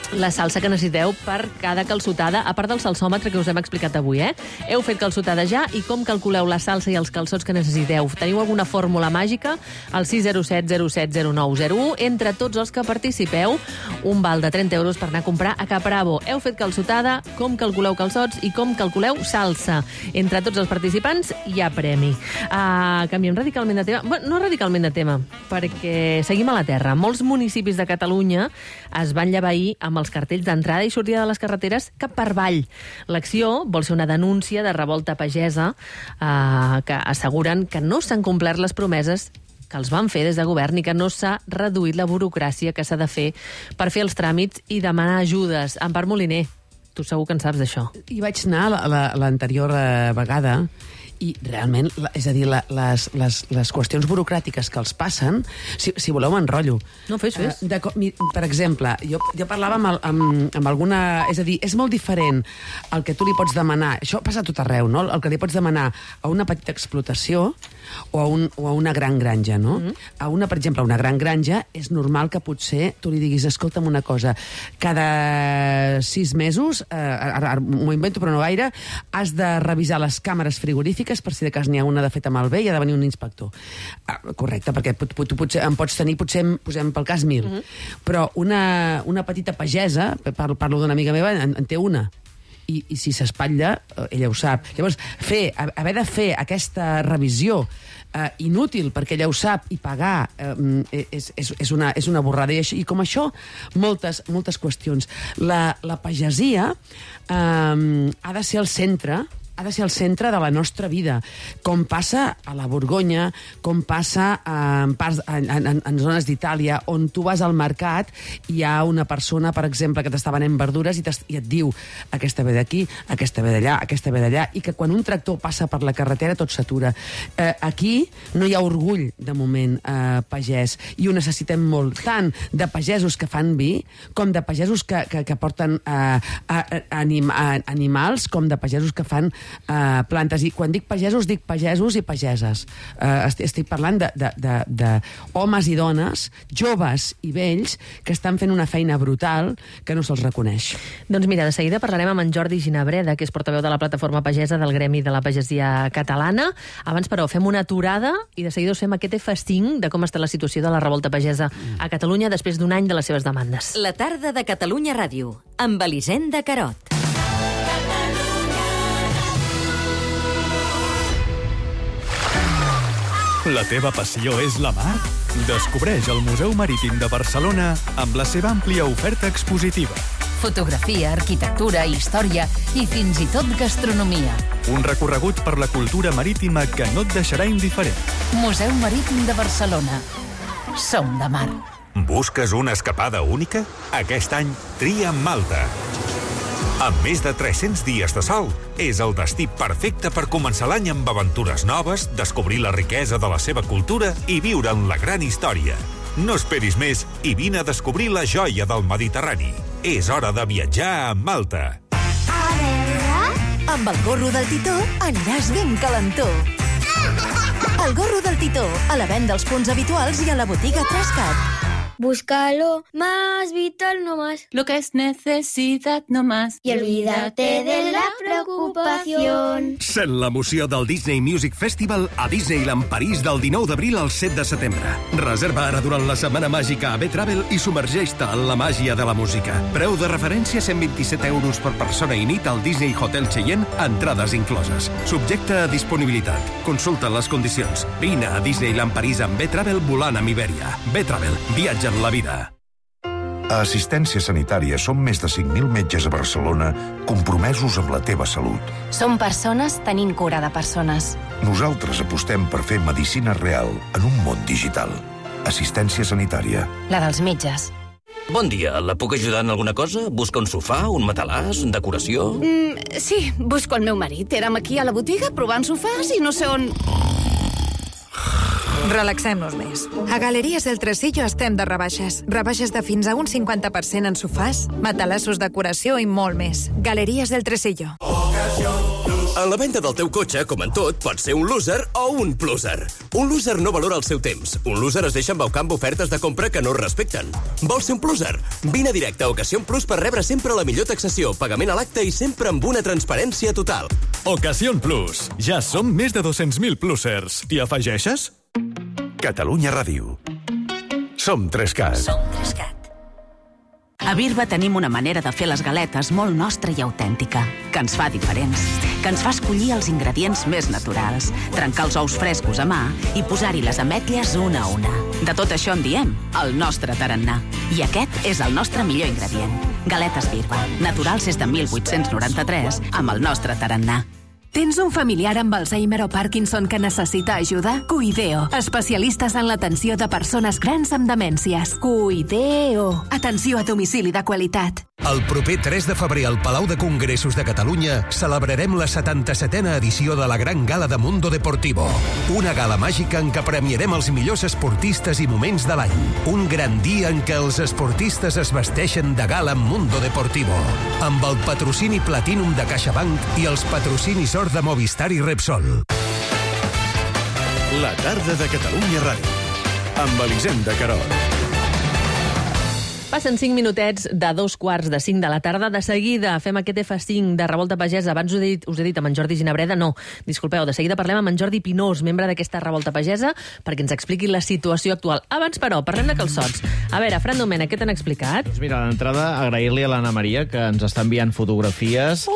la salsa que necessiteu per cada calçotada, a part del salsòmetre que us hem explicat avui, Heu fet calçotada ja i com calculeu la salsa i els calçots que necessiteu? Teniu alguna fórmula màgica? Al 607 07 0901. Entre tots els que participeu, un val de 30 euros per anar a comprar a Capravo. Heu fet calçotada, com calculeu calçots i com calculeu salsa. Entre tots els participants hi ha premi. Canviem radicalment de tema. Bueno, no radicalment de tema, perquè seguim a la terra. Molts municipis de Catalunya es van llevar ahir amb els cartells d'entrada i sortida de les carreteres cap per avall. L'acció vol ser una denúncia de revolta pagesa que asseguren que no s'han complert les promeses que els van fer des de govern i que no s'ha reduït la burocràcia que s'ha de fer per fer els tràmits i demanar ajudes. Empar Moliner, tu segur que en saps d'això. Hi vaig anar l'anterior vegada i realment, és a dir, les qüestions burocràtiques que els passen, si voleu m'enrotllo. No, fes. Per exemple, jo parlava amb alguna... És a dir, és molt diferent el que tu li pots demanar, això passa a tot arreu, no? El que li pots demanar a una petita explotació o a una gran granja, no? Per exemple, a una gran granja és normal que potser tu li diguis, escolta'm una cosa, cada 6 mesos, ara m'ho invento però no gaire, has de revisar les càmeres frigorífiques per si de cas n'hi ha una de feta malbé i ha de venir un inspector. Correcte, perquè tu potser en pots tenir, potser posem pel cas 1.000, però una petita pagesa, parlo d'una amiga meva, en té una. I si s'espatlla, ella ho sap. Llavors, haver de fer aquesta revisió inútil, perquè ella ho sap, i pagar és una borrada. I com això, moltes qüestions. La pagesia ha de ser el centre de la nostra vida, com passa a la Borgonya, com passa en zones d'Itàlia, on tu vas al mercat i hi ha una persona, per exemple, que t'està venent verdures i et diu aquesta ve d'aquí, aquesta ve d'allà, aquesta ve d'allà, i que quan un tractor passa per la carretera tot s'atura. Aquí no hi ha orgull, de moment, pagès, i ho necessitem molt, tant de pagesos que fan vi, com de pagesos que porten animals, com de pagesos que fan plantes. I quan dic pagesos i pageses. Estic parlant de homes i dones, joves i vells, que estan fent una feina brutal que no se'ls reconeix. Doncs mira, de seguida parlarem amb en Jordi Ginabreda, que és portaveu de la plataforma pagesa del Gremi de la Pagesia Catalana. Abans, però, fem una aturada i de seguida us fem aquest F5 de com està la situació de la revolta pagesa a Catalunya després d'un any de les seves demandes. La tarda de Catalunya Ràdio, amb Elisenda Carot. La teva passió és la mar? Descobreix el Museu Marítim de Barcelona amb la seva àmplia oferta expositiva. Fotografia, arquitectura, història i fins i tot gastronomia. Un recorregut per la cultura marítima que no et deixarà indiferent. Museu Marítim de Barcelona. Som de mar. Busques una escapada única? Aquest any tria Malta. Amb més de 300 dies de sol, és el destí perfecte per començar l'any amb aventures noves, descobrir la riquesa de la seva cultura i viure en la gran història. No esperis més i vine a descobrir la joia del Mediterrani. És hora de viatjar a Malta. A veure... Amb el gorro del Titó aniràs ben calentó. El gorro del Titó, a la venda als punts habituals i a la botiga Trascat. Búscalo más vital no más. Lo que es necesidad no más. Y olvídate de la preocupación. Sent l'emoció del Disney Music Festival a Disneyland París del 19 d'abril al 7 de setembre. Reserva ara durant la setmana màgica a B-Travel i submergeix-te en la màgia de la música. Preu de referència 127 euros per persona i nit al Disney Hotel Cheyenne, entrades incloses. Subjecte a disponibilitat. Consulta les condicions. Vine a Disneyland París amb B-Travel volant amb Iberia. B-Travel. Viatge en la vida. A Assistència Sanitària som més de 5.000 metges a Barcelona compromesos amb la teva salut. Som persones tenint cura de persones. Nosaltres apostem per fer medicina real en un món digital. Assistència Sanitària. La dels metges. Bon dia, la puc ajudar en alguna cosa? Busca un sofà, un matalàs, decoració? Sí, busco el meu marit. Érem aquí a la botiga provant sofàs i no sé on... Relaxem-nos més. A Galeries del Tresillo estem de rebaixes. Rebaixes de fins a un 50% en sofàs, matalassos, decoració i molt més. Galeries del Tresillo. En la venda del teu cotxe, com en tot, pots ser un loser o un pluser. Un loser no valora el seu temps. Un loser es deixa embaucar amb ofertes de compra que no es respecten. Vols ser un pluser? Vine directe a Ocasión Plus per rebre sempre la millor taxació, pagament a l'acte i sempre amb una transparència total. Ocasión Plus. Ja som més de 200.000 plusers. T'hi afegeixes? Catalunya Ràdio. Som 3CAT. Som 3CAT. A Birba tenim una manera de fer les galetes molt nostra i autèntica, que ens fa diferents, que ens fa escollir els ingredients més naturals, trencar els ous frescos a mà i posar-hi les ametlles una a una. De tot això en diem el nostre tarannà. I aquest és el nostre millor ingredient. Galetes Birba, naturals des de 1893, amb el nostre tarannà. Tens un familiar amb Alzheimer o Parkinson que necessita ajuda? Cuideo, especialistes en l'atenció de persones grans amb demències. Cuideo. Atenció a domicili de qualitat. El proper 3 de febrer al Palau de Congressos de Catalunya celebrarem la 77a edició de la Gran Gala de Mundo Deportivo. Una gala màgica en què premiarem els millors esportistes i moments de l'any. Un gran dia en què els esportistes es vesteixen de gala amb Mundo Deportivo. Amb el patrocini Platinum de CaixaBank i els patrocinis Or de Movistar i Repsol. La tarda de Catalunya Ràdio. Amb Elisenda Querol. Passen 5 minutets de 2:45 de la tarda. De seguida fem aquest F5 de Revolta Pagesa. Abans us he dit amb en Jordi Ginabreda, no, disculpeu, de seguida parlem amb en Jordi Pinós, membre d'aquesta Revolta Pagesa, perquè ens expliqui la situació actual. Abans, però, parlem de calçots. A veure, Fran Domènech, què t'han explicat? Doncs mira, d'entrada, agrair-li a l'Anna Maria, que ens està enviant fotografies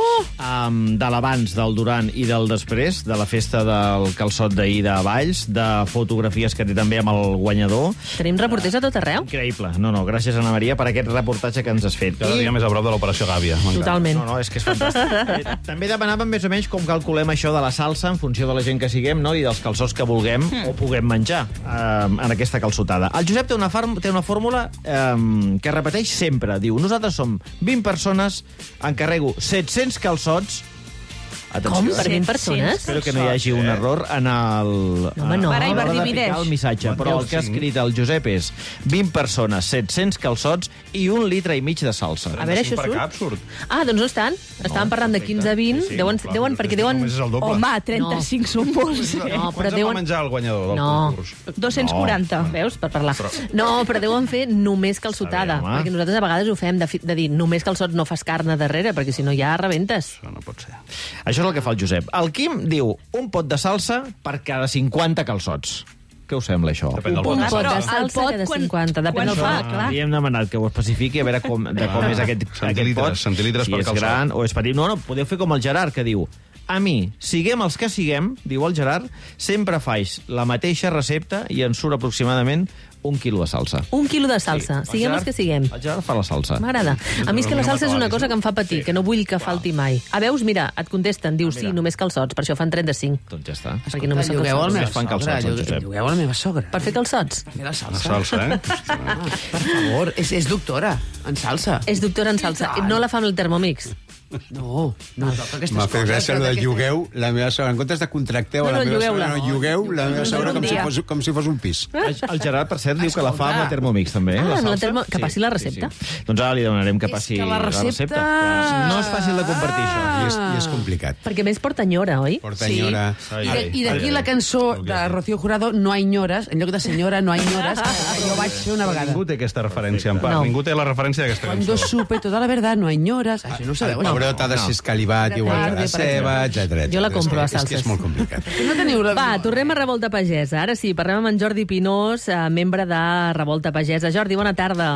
de l'abans, del durant i del després, de la festa del calçot d'ahir de Valls, de fotografies que té també amb el guanyador. Tenim reporters a tot arreu? Increïble. No, gràcies, Anna Maria, per aquest reportatge que ens has fet. Cada dia més a prop de l'operació Gàbia. Totalment. No, és que és fantàstic. També demanàvem més o menys com calculem això de la salsa en funció de la gent que siguem, no?, i dels calçots que vulguem o puguem menjar en aquesta calçotada. El Josep té una fórmula que repeteix sempre. Diu, nosaltres som 20 persones, encarrego 700 calçots. Atenció, com? Per 20 persones? Espero que no hi hagi un error en el... No. A l'hora de picar el missatge, però el que ha escrit el Josep és 20 persones, 700 calçots i 1,5 litres de salsa. A veure, això surt? Ah, doncs no estan. Estàvem parlant de 15 a 20. Deuen, perquè deuen... Home, 35 són molts. No, però deuen... Quants va menjar el guanyador del concurs? 240. Veus, per parlar. No, però deuen fer només calçotada. Perquè nosaltres a vegades ho fem de dir només calçots, no fas carn a darrere, perquè si no ja rebentes. Això no pot ser. Això és el que fa el Josep. El Quim diu un pot de salsa per cada 50 calçots. Què us sembla, això? Un pot de salsa cada 50. Depèn del fa, clar. Li hem demanat que ho especifiqui, a veure com és aquest pot. Centilitres per calçot. Si és gran o és petit. No, podeu fer com el Gerard, que diu... A mi, siguem els que siguem, diu el Gerard, sempre faig la mateixa recepta i en surt aproximadament 1 quilo de salsa. 1 quilo de salsa, sí. Siguem els que siguem. El Gerard fa la salsa. M'agrada. A mi és que la salsa és una cosa que em fa patir, que no vull que falti mai. A veus, mira, et contesten, diu sí, només calçots, per això fan 35. Doncs ja està. Perquè només són calçots. Llogueu a la meva sogra. Per fer calçots? Per fer la salsa. La salsa, Per favor, és doctora en salsa. És doctora en salsa. No la fa amb el Thermomix. No toca aquestes coses. M'ha fet gràcia el de llogueu la meva sogra. En comptes de contracteu a la meva sogra, no, llogueu la meva sogra com si fos un pis. El Gerard, per cert, diu que la fa amb la Thermomix, també. Que passi la recepta. Doncs ara li demanarem que passi la recepta. No és fàcil de compartir, això. I és complicat. Perquè més porta enyora, oi? Porta enyora. I d'aquí la cançó de Rocío Jurado, No hay ñoras, en lloc de senyora, no hay ñoras, jo vaig fer una vegada. Ningú té aquesta referència, en part. Ningú té la referència d'aquesta cançó. Cuando supe toda la verdad, no hay ñoras. Això no ho sabeu. El pebrot ha de ser escalivat, igual que la ceba, etc. Jo la compro a salses. És que és molt complicat. Va, tornem a Revolta Pagesa. Ara sí, parlem amb en Jordi Pinós, membre de Revolta Pagesa. Jordi, bona tarda.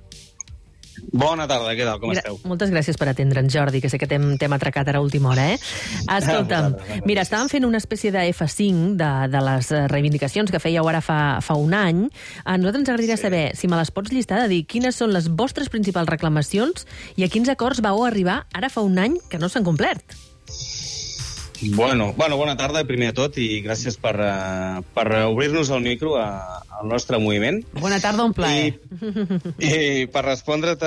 Bona tarda, què tal, com esteu? Moltes gràcies per atendre'ns, Jordi, que sé que t'hem atracat ara a última hora, Escolta'm, mira, estàvem fent una espècie de F5 de les reivindicacions que fèieu ara fa un any. A nosaltres ens agradaria saber, si me les pots llistar, de dir quines són les vostres principals reclamacions i a quins acords vau arribar ara fa un any que no s'han complert. Bueno, bona tarda, primer de tot, i gràcies per obrir-nos el micro al nostre moviment. Bona tarda, un plaer. I per respondre't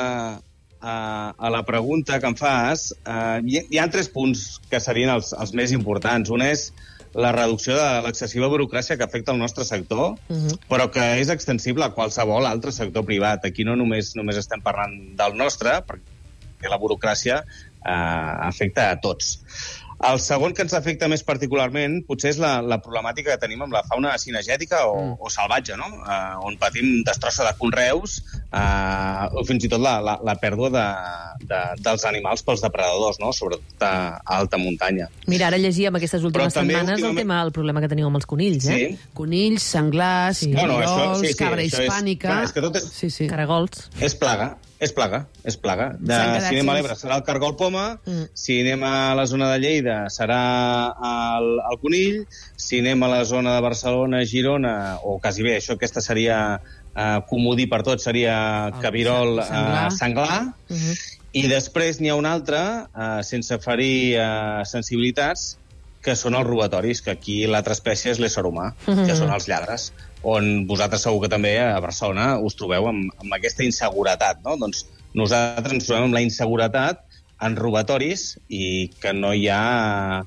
a la pregunta que em fas, hi ha 3 punts que serien els més importants. Un és la reducció de l'excessiva burocràcia que afecta el nostre sector, però que és extensible a qualsevol altre sector privat. Aquí no només estem parlant del nostre, perquè la burocràcia afecta a tots. El segon que ens afecta més particularment potser és la problemàtica que tenim amb la fauna cinegètica o salvatge, no? On patim destrossa de conreus o fins i tot la pèrdua dels animals pels depredadors, no? Sobretot a alta muntanya. Mira, ara llegíem aquestes últimes setmanes el problema que teníeu amb els conills, eh? Sí. Conills, senglars, caragols, cabra hispànica... Caragols. És plaga. És plaga. Si anem a l'Ebre serà el cargol poma, si anem a la zona de Lleida serà el conill, si anem a la zona de Barcelona, Girona, o quasi bé, aquesta seria comodí per tot, seria cabirol senglar, i després n'hi ha un altre, sense ferir sensibilitats, que són els robatoris, que aquí l'altra espècie és l'ésser humà, que són els lladres, on vosaltres segur que també a Barcelona us trobeu amb aquesta inseguretat, no? Doncs nosaltres ens trobem amb la inseguretat en robatoris i que no hi ha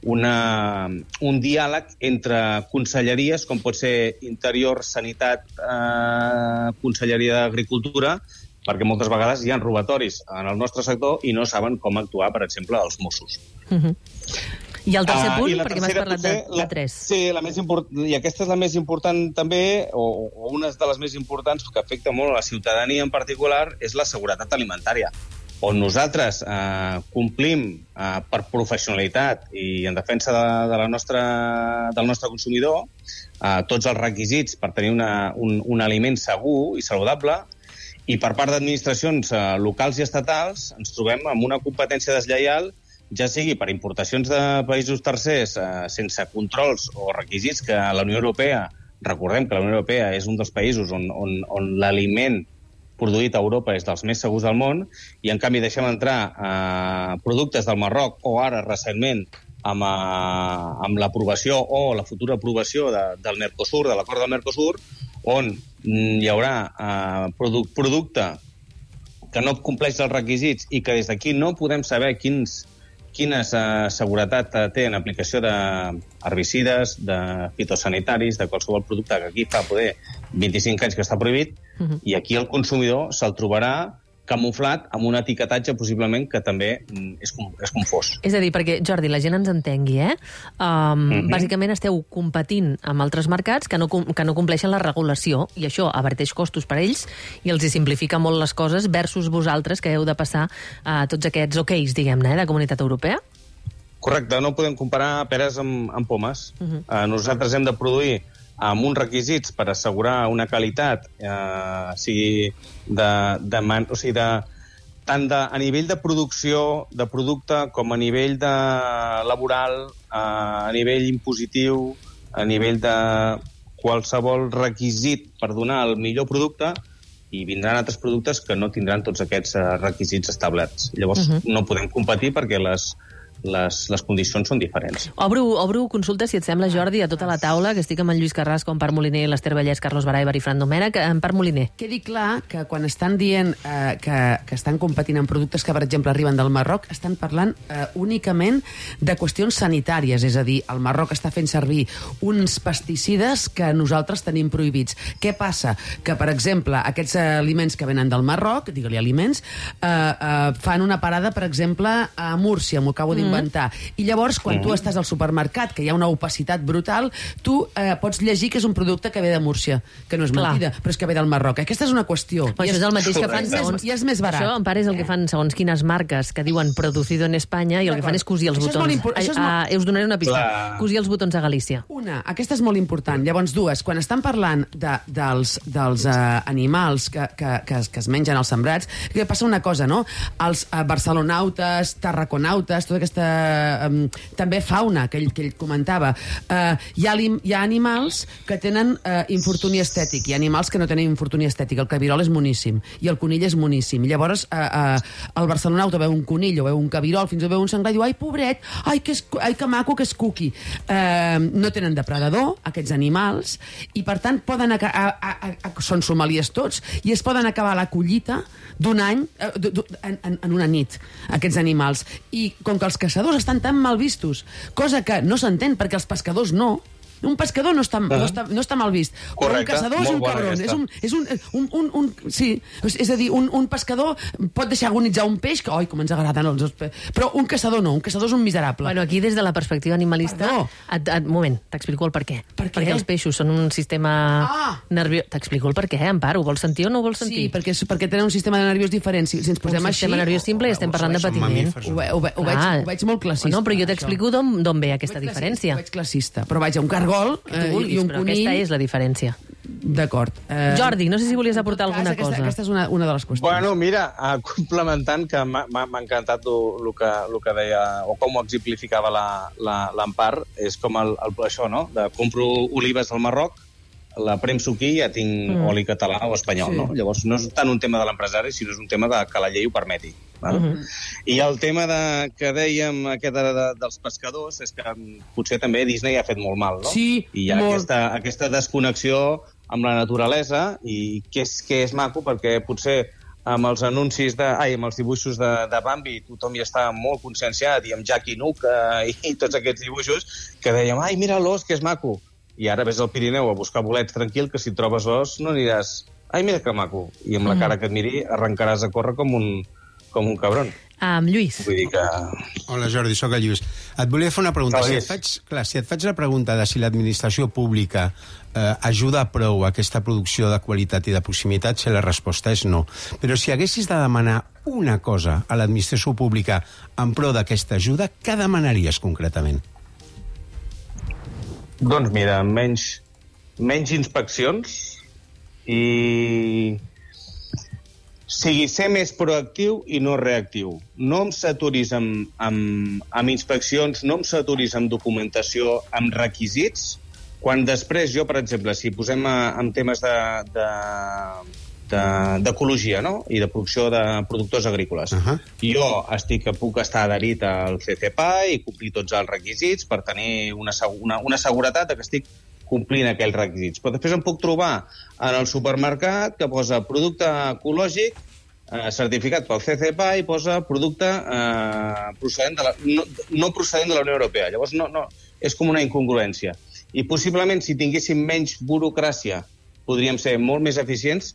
un diàleg entre conselleries, com pot ser Interior, Sanitat, Conselleria d'Agricultura, perquè moltes vegades hi ha robatoris en el nostre sector i no saben com actuar, per exemple, els Mossos. I el tercer punt, perquè m'has parlat de 3. Sí, i aquesta és la més important també, o una de les més importants, que afecta molt a la ciutadania en particular, és la seguretat alimentària, on nosaltres complim per professionalitat i en defensa del nostre consumidor tots els requisits per tenir un aliment segur i saludable, i per part d'administracions locals i estatals ens trobem amb una competència deslleial, ja sigui per importacions de països tercers sense controls o requisits que la Unió Europea, recordem que la Unió Europea és un dels països on l'aliment produït a Europa és dels més segurs del món, i en canvi deixem entrar productes del Marroc o ara recentment amb l'aprovació o la futura aprovació del Mercosur, de l'acord del Mercosur, on hi haurà producte que no compleix els requisits i que des d'aquí no podem saber quina seguretat té en aplicació d'herbicides, de fitosanitaris, de qualsevol producte que aquí fa poder 25 anys que està prohibit, i aquí el consumidor se'l trobarà camuflat amb un etiquetatge possiblement que també és confós. És a dir, perquè, Jordi, la gent ens entengui, bàsicament esteu competint amb altres mercats que no compleixen la regulació, i això abarateix costos per ells i els hi simplifica molt les coses versus vosaltres, que heu de passar tots aquests okeis, diguem-ne, de Comunitat Europea? Correcte, no podem comparar peres amb pomes. Nosaltres hem de produir amb uns requisits per assegurar una qualitat, tant a nivell de producció de producte com a nivell laboral, a nivell impositiu, a nivell de qualsevol requisit per donar el millor producte, i vindran altres productes que no tindran tots aquests requisits establerts. Llavors no podem competir perquè les condicions són diferents. Obro consulta, si et sembla, Jordi, a tota la taula, que estic amb en Lluís Carrasco, en Parc Moliner, l'Ester Vallès, Carlos Baraibar i Fran Domènech. En Parc Moliner. Quedi clar que quan estan dient que estan competint en productes que, per exemple, arriben del Marroc, estan parlant únicament de qüestions sanitàries, és a dir, el Marroc està fent servir uns pesticides que nosaltres tenim prohibits. Què passa? Que, per exemple, aquests aliments que venen del Marroc, digue-li aliments, fan una parada, per exemple, a Múrcia, m'ho acabo d'inventar. I llavors, quan tu estàs al supermercat, que hi ha una opacitat brutal, tu pots llegir que és un producte que ve de Múrcia, que no és mentida, però és que ve del Marroc. Aquesta és una qüestió. Això és el mateix que fan segons... I és més barat. Això, en part, és el que fan segons quines marques que diuen producido en Espanya, i el que fan és cosir els botons. Us donaré una pista. Cosir els botons a Galícia. Aquesta és molt important. Llavors, dues, quan estan parlant dels animals que es mengen als sembrats, que passa una cosa, no? Els barcelonautes, tarraconautes, tota aquesta també fauna que ell comentava. Hi ha animals que tenen infortuni estètic, i animals que no tenen infortuni estètic. El cabirol és moníssim i el conill és moníssim. Llavors el barcelonauta veu un conill o veu un cabirol, fins i tot veu un senglar i diu: ai, pobret, ai, que maco, que és cuqui. No tenen depredador aquests animals, i per tant són somalies tots, i es poden acabar la collita d'un any en una nit, aquests animals. I com que els caçadors estan tan mal vistos, cosa que no s'entén perquè els pescadors no, Un pescador no està mal vist, però un caçador és un cabron. És a dir, un pescador pot deixar agonitzar un peix, que, oi, com ens agraden els peixos, però un caçador no, un caçador és un miserable. Bueno, aquí, des de la perspectiva animalista... Un moment, t'explico el per què. Perquè els peixos són un sistema nerviós... T'explico el per què, Amparo. Ho vols sentir o no ho vols sentir? Sí, perquè tenen un sistema nerviós diferent. Si ens posem així... Un sistema nerviós simple i estem parlant de patiment. Ho veig molt classista. No, però jo t'explico d'on ve aquesta diferència. Ho veig classista. Però vaja, un cargol i un però conill... aquesta és la diferència. D'acord. Jordi, no sé si volies aportar alguna cosa. Aquesta és una de les qüestions. Bueno, mira, complementant, que m'ha encantat el que deia, o com ho exemplificava l'Empar, és com això, no? Compro olives al Marroc, la premso aquí i ja tinc oli català o espanyol, no? Llavors, no és tant un tema de l'empresari, sinó és un tema que la llei ho permeti. I el tema que dèiem dels pescadors és que potser també Disney ha fet molt mal, no? Sí, i hi ha aquesta desconnexió amb la naturalesa i que és maco perquè potser amb els anuncis amb els dibuixos de Bambi tothom hi està molt conscienciat i amb Jackie Nook i tots aquests dibuixos que dèiem, ai, mira l'os, que és maco. I ara ves al Pirineu a buscar bolets tranquil, que si et trobes l'os no aniràs, ai, mira que maco. I amb la cara que et miri arrencaràs a córrer com un cabron. Lluís. Vull dir que... Hola, Jordi, sóc el Lluís. Et volia fer una pregunta. Si et faig la pregunta de si l'administració pública ajuda prou a aquesta producció de qualitat i de proximitat, si la resposta és no. Però si haguessis de demanar una cosa a l'administració pública en pro d'aquesta ajuda, què demanaries concretament? Doncs mira, menys inspeccions i... ser més proactiu i no reactiu. No em saturis amb inspeccions, no em saturis amb documentació, amb requisits, quan després jo, per exemple, si posem en temes d'ecologia, no? I de producció de productors agrícoles, jo puc estar adherit al CCPA i complir tots els requisits per tenir una seguretat que estic complint aquells requisits. Però després em puc trobar en el supermercat que posa producte ecològic certificat pel CCPA i posa producte no procedent de la Unió Europea. Llavors, no, és com una incongruència. I possiblement, si tinguéssim menys burocràcia, podríem ser molt més eficients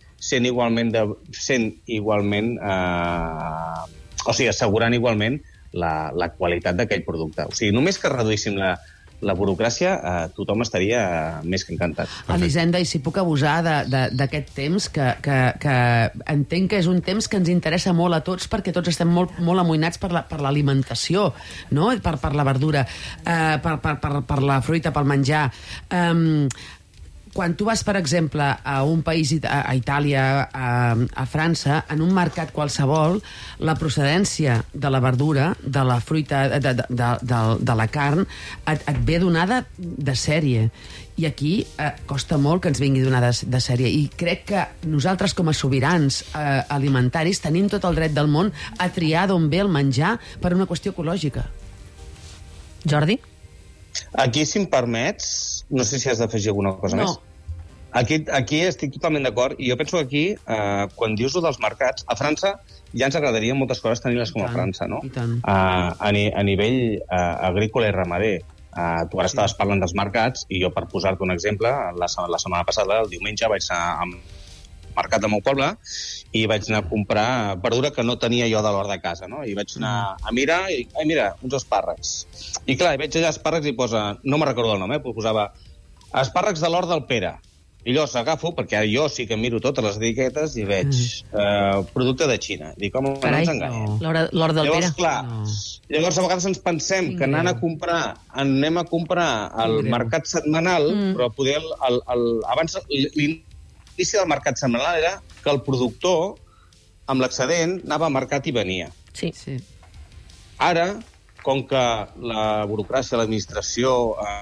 assegurant igualment la qualitat d'aquell producte. O sigui, només que reduíssim la burocràcia, tothom estaria més que encantat. Elisenda, i si puc abusar d'aquest temps, que entenc que és un temps que ens interessa molt a tots, perquè tots estem molt amoïnats per l'alimentació, no? Per la verdura, per la fruita, pel menjar. Quan tu vas, per exemple, a un país, a Itàlia, a França, en un mercat qualsevol, la procedència de la verdura, de la fruita, de la carn, et ve donada de sèrie. I aquí costa molt que ens vingui donada de sèrie. I crec que nosaltres, com a sobirans alimentaris, tenim tot el dret del món a triar d'on ve el menjar per una qüestió ecològica. Jordi? Aquí, si em permets, no sé si has d'afegir alguna cosa més. Aquí estic totalment d'acord, i jo penso que aquí, quan dius dels mercats, a França ja ens agradaria moltes coses tenir-les com a França, no? A nivell agrícola i ramader. Tu ara estaves parlant dels mercats, i jo, per posar-te un exemple, la setmana passada, el diumenge, vaig anar al mercat del meu poble i vaig anar a comprar verdura que no tenia jo de l'hort de casa, no? I vaig anar a mirar, i mira, uns espàrrecs. I clar, veig allà espàrrecs i posa, no me'n recordo el nom, posava espàrrecs de l'hort del Pere. I llavors agafo, perquè jo sí que miro totes les etiquetes i veig producte de Xina. Dic, home, no ens enganya. L'hort del Pere. Llavors, clar, llavors a vegades ens pensem que anem a comprar al mercat setmanal, però poder abans l'inici del mercat setmanal era que el productor, amb l'excedent, anava al mercat i venia. Sí. Ara, com que la burocràcia, l'administració,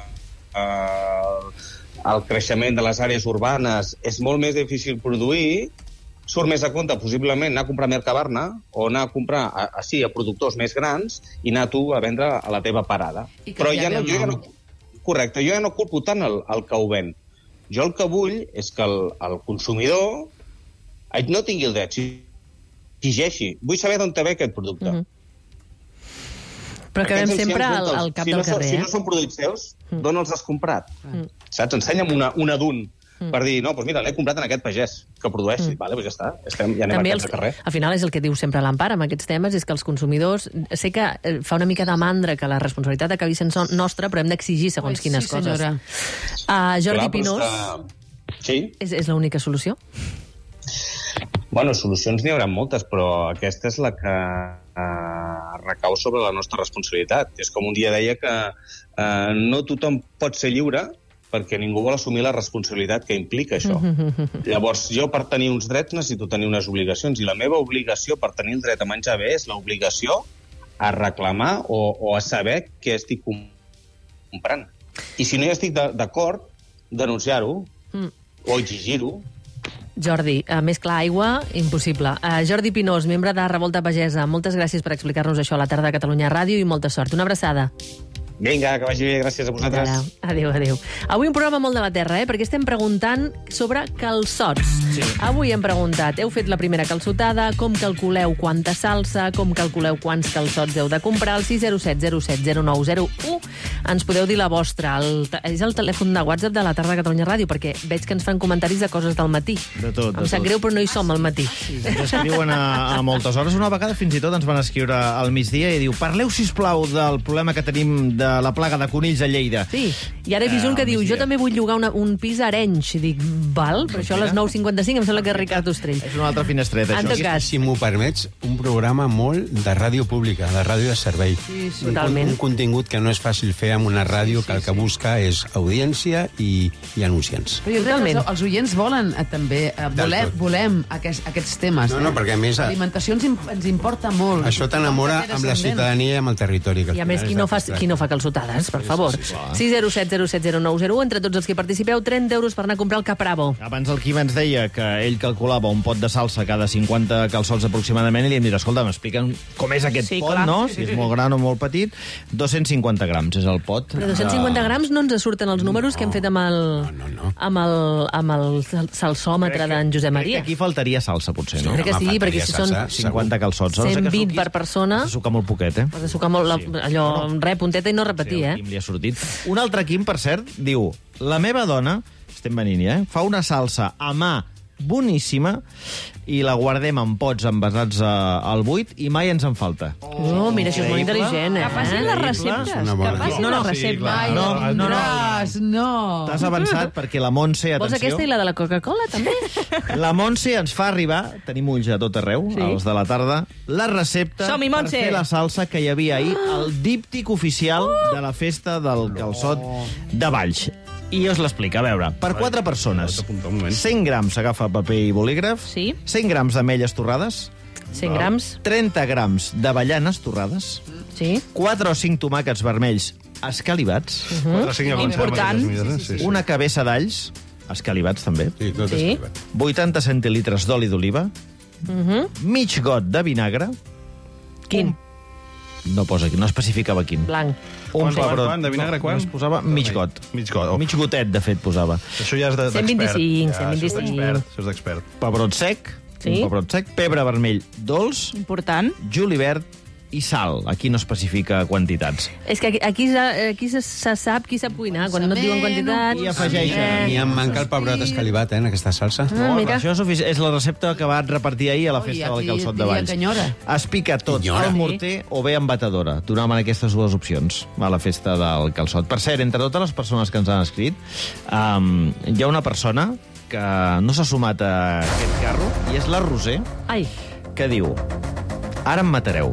el creixement de les àrees urbanes és molt més difícil produir, surt més a compte possiblement anar a comprar Mercabarna o anar a comprar a productors més grans i anar tu a vendre a la teva parada. Però jo ja no culpo tant el que ho ven. Jo el que vull és que el consumidor no tingui el dret, exigeixi. Vull saber d'on ve aquest producte. Però acabem sempre al cap del carrer. Si no són produïts seus, d'on els has comprat? Saps? Ensenya'm una d'un per dir, no, doncs mira, l'he comprat en aquest pagès que produeix. Vale, doncs ja està, ja anem al cap del carrer. Al final és el que diu sempre l'Empar amb aquests temes, és que els consumidors... Sé que fa una mica de mandra que la responsabilitat acabi sent nostra, però hem d'exigir segons quines coses. Jordi Pinós, és l'única solució? Bueno, solucions n'hi haurà moltes, però aquesta és la que recau sobre la nostra responsabilitat. És com un dia deia que no tothom pot ser lliure perquè ningú vol assumir la responsabilitat que implica això. Llavors, jo per tenir uns drets necessito tenir unes obligacions, i la meva obligació per tenir el dret a menjar bé és l'obligació a reclamar o a saber què estic comprant. I si no hi estic d'acord, denunciar-ho o exigir-ho. Jordi, més clar, aigua, impossible. Jordi Pinós, membre de Revolta Pagesa, moltes gràcies per explicar-nos això a la tarda de Catalunya Ràdio i molta sort. Una abraçada. Vinga, que vagi bé, gràcies a vosaltres. Adéu, adéu. Avui un programa molt de la terra, perquè estem preguntant sobre calçots. Avui hem preguntat, heu fet la primera calçotada, com calculeu quanta salsa, com calculeu quants calçots heu de comprar, al 607-07-0901. Ens podeu dir la vostra. És el telèfon de WhatsApp de la tarda de Catalunya Ràdio, perquè veig que ens fan comentaris de coses del matí. De tot, Em sap greu, però no hi som al matí. Ens escriuen a moltes hores. Una vegada fins i tot ens van escriure al migdia i diu, parleu, sisplau, del problema que tenim de la plaga de conills a Lleida. Sí, i ara he vist un que diu, jo també vull llogar un pis a Arenys. I dic, val, però això a les 9:55 em sembla que és Ricard Ostrell. És una altra finestreta, això. En tot cas. Si m'ho permets, un programa molt de ràdio pública, de ràdio de servei. Sí, totalment. Un contingut que no és fàcil fer amb una ràdio que el que busca és audiència i anunciants. Però jo crec que els oients volen també, volem aquests temes. No, perquè a més... L'alimentació ens importa molt. Això t'enamora amb la ciutadania i amb el territori. I a més, qui no fa calçotades, per favor. 607-07-0901, entre tots els que participeu, 30 euros per anar a comprar el Capravo. Abans el Quim ens deia que ell calculava un pot de salsa cada 50 calçots aproximadament, i li hem dit, escolta, m'expliquen com és aquest pot, no? Si és molt gran o molt petit. 250 grams és el pot. Però 250 grams no ens surten els números que hem fet amb el salsòmetre d'en Josep Maria. Aquí faltaria salsa, potser, no? Crec que sí, perquè si són 50 calçots. 120 per persona... Has de sucar molt poquet, Has de sucar molt, allò, punteta i no repetir, Quim li ha sortit. Un altre Quim, per cert, diu, la meva dona, estem venint, fa una salsa a mà boníssima i la guardem en pots envasats al buit i mai ens en falta. Oh, mira, això és molt intel·ligent, Que passin les receptes. Que passin les receptes. No. T'has avançat perquè la Montse, atenció... Vols aquesta i la de la Coca-Cola, també? La Montse ens fa arribar, tenim ulls a tot arreu, els de la tarda, la recepta per fer la salsa que hi havia ahir al díptic oficial de la festa del calçot de Valls. I us l'explica. A veure, per 4 persones, 100 grams agafa paper i bolígraf, 100 grams d'ametlles torrades, 100 grams, 30 grams d'avellanes torrades, 4 o 5 tomàquets vermells escalivats, important, una cabeça d'alls, escalivats també, 80 centilitres d'oli d'oliva, mig got de vinagre, quin? No posa aquí, no especificava quin. Blanc. Un pebrot. Quant? De vinagre, quant? Es posava mig got. Mig got. Mig gotet, de fet, posava. Això ja és d'expert. 125. Això és d'expert. Pebrot sec, un pebrot sec, pebre vermell dolç, important, julivert i sal. Aquí no especifica quantitats. És que aquí se sap qui sap cuinar, quan no et diuen quantitats... I afegeixen. A mi em manca el pebrot escalivat, en aquesta salsa. Això és la recepta que va repartir ahir a la festa del calçot de Valls. Es pica tot al morter o bé amb batedora. Donaven aquestes dues opcions a la festa del calçot. Per cert, entre totes les persones que ens han escrit, hi ha una persona que no s'ha sumat a aquest carro, i és la Roser, que diu... Ara em matareu.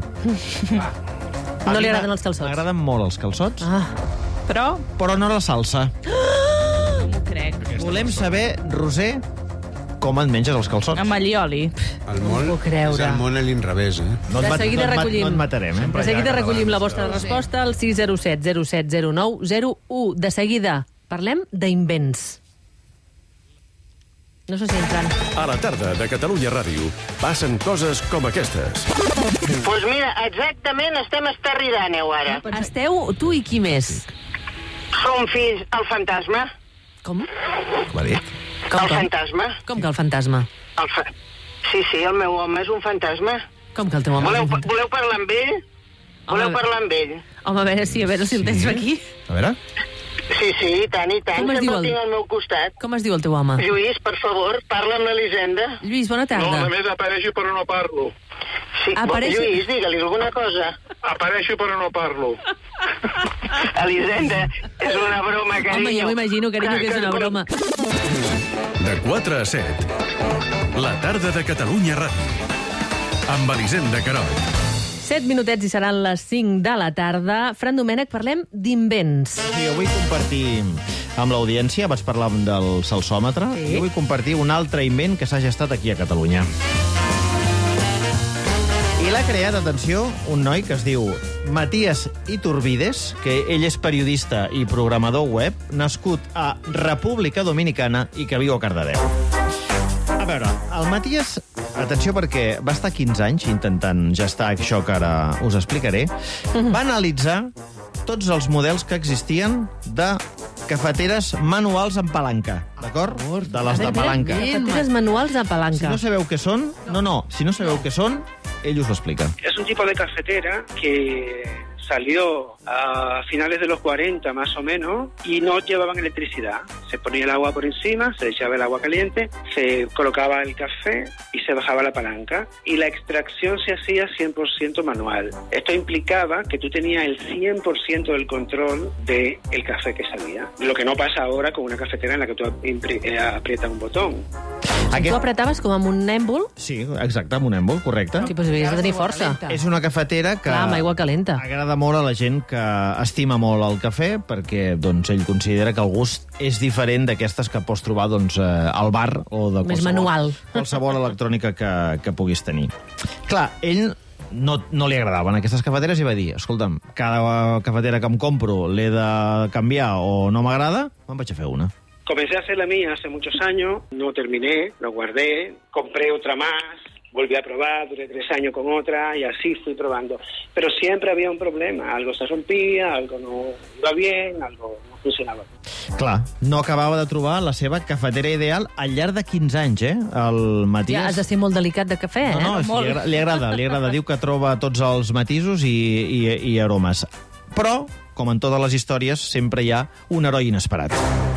No li agraden els calçots. M'agraden molt els calçots, però no la salsa. No m'ho crec. Volem saber, Roser, com et menges els calçots. Amb allioli. El món és el món a l'inrevés, No et matarem, De seguida recollim la vostra resposta al 607 07 09 01. De seguida parlem d'invents. No sé si entrant. A la tarda de Catalunya Ràdio passen coses com aquestes. Doncs mira, exactament estem estarridant-ho ara. Esteu tu i qui més? Som fills el fantasma. Com? Com ha dit? El fantasma. Com que el fantasma? Sí, el meu home és un fantasma. Com que el teu home és un fantasma? Voleu parlar amb ell? Voleu parlar amb ell? Home, a veure si el tens aquí. A veure... Sí, i tant. Com es diu Sempre el tinc al meu costat. Com es diu el teu home? Lluís, per favor, parla amb l'Elisenda. Lluís, bona tarda. No, només apareixo però no parlo. Sí, Lluís, digue-li alguna cosa. Apareixo però no parlo. Elisenda, és una broma, carinyo. Home, ja m'ho imagino, carinyo, que és una broma. De 4 a 7. La tarda de Catalunya Ràdio. Amb Elisenda Querol. 7 minutets i seran les 5 de la tarda. Fran Domènech, parlem d'invents. Sí, jo vull compartir amb l'audiència, vaig parlar del salsòmetre, jo vull compartir un altre invent que s'ha gestat aquí a Catalunya. I l'ha creat, atenció, un noi que es diu Matías Iturbides, que ell és periodista i programador web, nascut a República Dominicana i que viu a Cardedeu. A veure, el Matías, atenció perquè va estar 15 anys intentant gestar això que ara us explicaré, va analitzar tots els models que existien de cafeteres manuals amb palanca, d'acord? De les de palanca. Cafeteres manuals amb palanca. Si no sabeu què són, si no sabeu què són, ell us ho explica. Es un tipo de cafetera que salió a finales de los 40 más o menos y no llevaban electricidad. Se ponía el agua por encima, se echaba el agua caliente, se colocaba el café y se bajaba la palanca y la extracción se hacía 100% manual. Esto implicaba que tú tenías el 100% del control del café que salía. Lo que no pasa ahora con una cafetera en la que tú aprietas un botón. Tu apretaves com amb un èmbol? Sí, exacte, amb un èmbol, correcte. Sí, però havies de tenir força. És una cafetera que... Clar, amb aigua calenta. Agrada molt a la gent que estima molt el cafè, perquè doncs, ell considera que el gust és diferent d'aquestes que pots trobar doncs, al bar o de més manual. Qualsevol electrònica que puguis tenir. Clar, ell no li agradaven aquestes cafeteres i va dir, escolta'm, cada cafetera que em compro l'he de canviar o no m'agrada, me'n vaig a fer una. Comencé a hacer la mía hace muchos años, no terminé, lo guardé, compré otra más, volví a probar, duré 3 años con otra y así fui probando. Pero siempre había un problema, algo se rompía, algo no iba bien, algo no funcionava. Clar, no acabava de trobar la seva cafetera ideal al llarg de 15 anys, El Matías... Ja has de ser molt delicat de cafè, No, li agrada. Diu que troba tots els matisos i aromes. Però, com en totes les històries, sempre hi ha un heroi inesperat.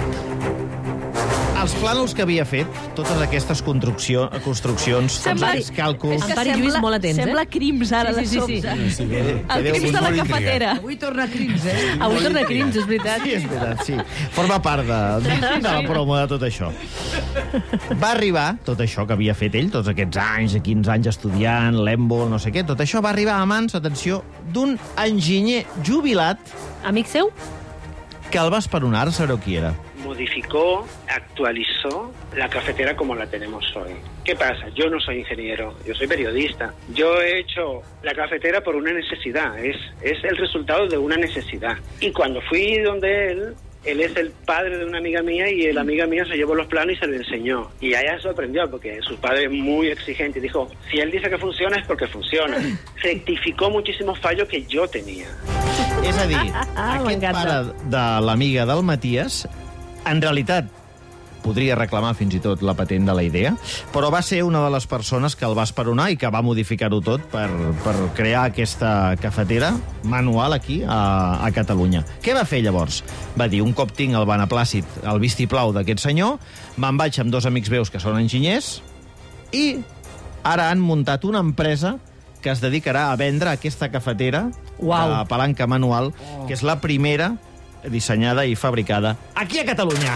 Els plànols que havia fet, totes aquestes construccions, els càlculs... Empari Lluís, molt atents, Sembla Crims, ara, de sobte. El Crims de la cafetera. Avui torna Crims, Avui torna Crims, és veritat. Sí, és veritat, sí. Forma part de la promo de tot això. Va arribar, tot això que havia fet ell, tots aquests anys, 15 anys estudiant, l'èmbol, no sé què, tot això va arribar a mans, atenció, d'un enginyer jubilat... Amic seu? Que el va esperonar, sabreu qui era. Modificó, actualizó la cafetera como la tenemos hoy. ¿Qué pasa? Yo no soy ingeniero, yo soy periodista. Yo he hecho la cafetera por una necesidad, es el resultado de una necesidad. Y cuando fui donde él es el padre de una amiga mía y la amiga mía se llevó los planos y se lo enseñó. Y a ella se sorprendió porque su padre es muy exigente y dijo, si él dice que funciona es porque funciona. Rectificó muchísimos fallos que yo tenía. És a dir, aquest pare de l'amiga del Matías en realitat podria reclamar fins i tot la patent de la idea, però va ser una de les persones que el va esperonar i que va modificar-ho tot per crear aquesta cafetera manual aquí a Catalunya. Què va fer llavors? Va dir, un cop tinc el beneplàcit, el vistiplau d'aquest senyor, me'n vaig amb 2 amics meus que són enginyers i ara han muntat una empresa que es dedicarà a vendre aquesta cafetera de palanca manual, que és la primera dissenyada i fabricada aquí a Catalunya.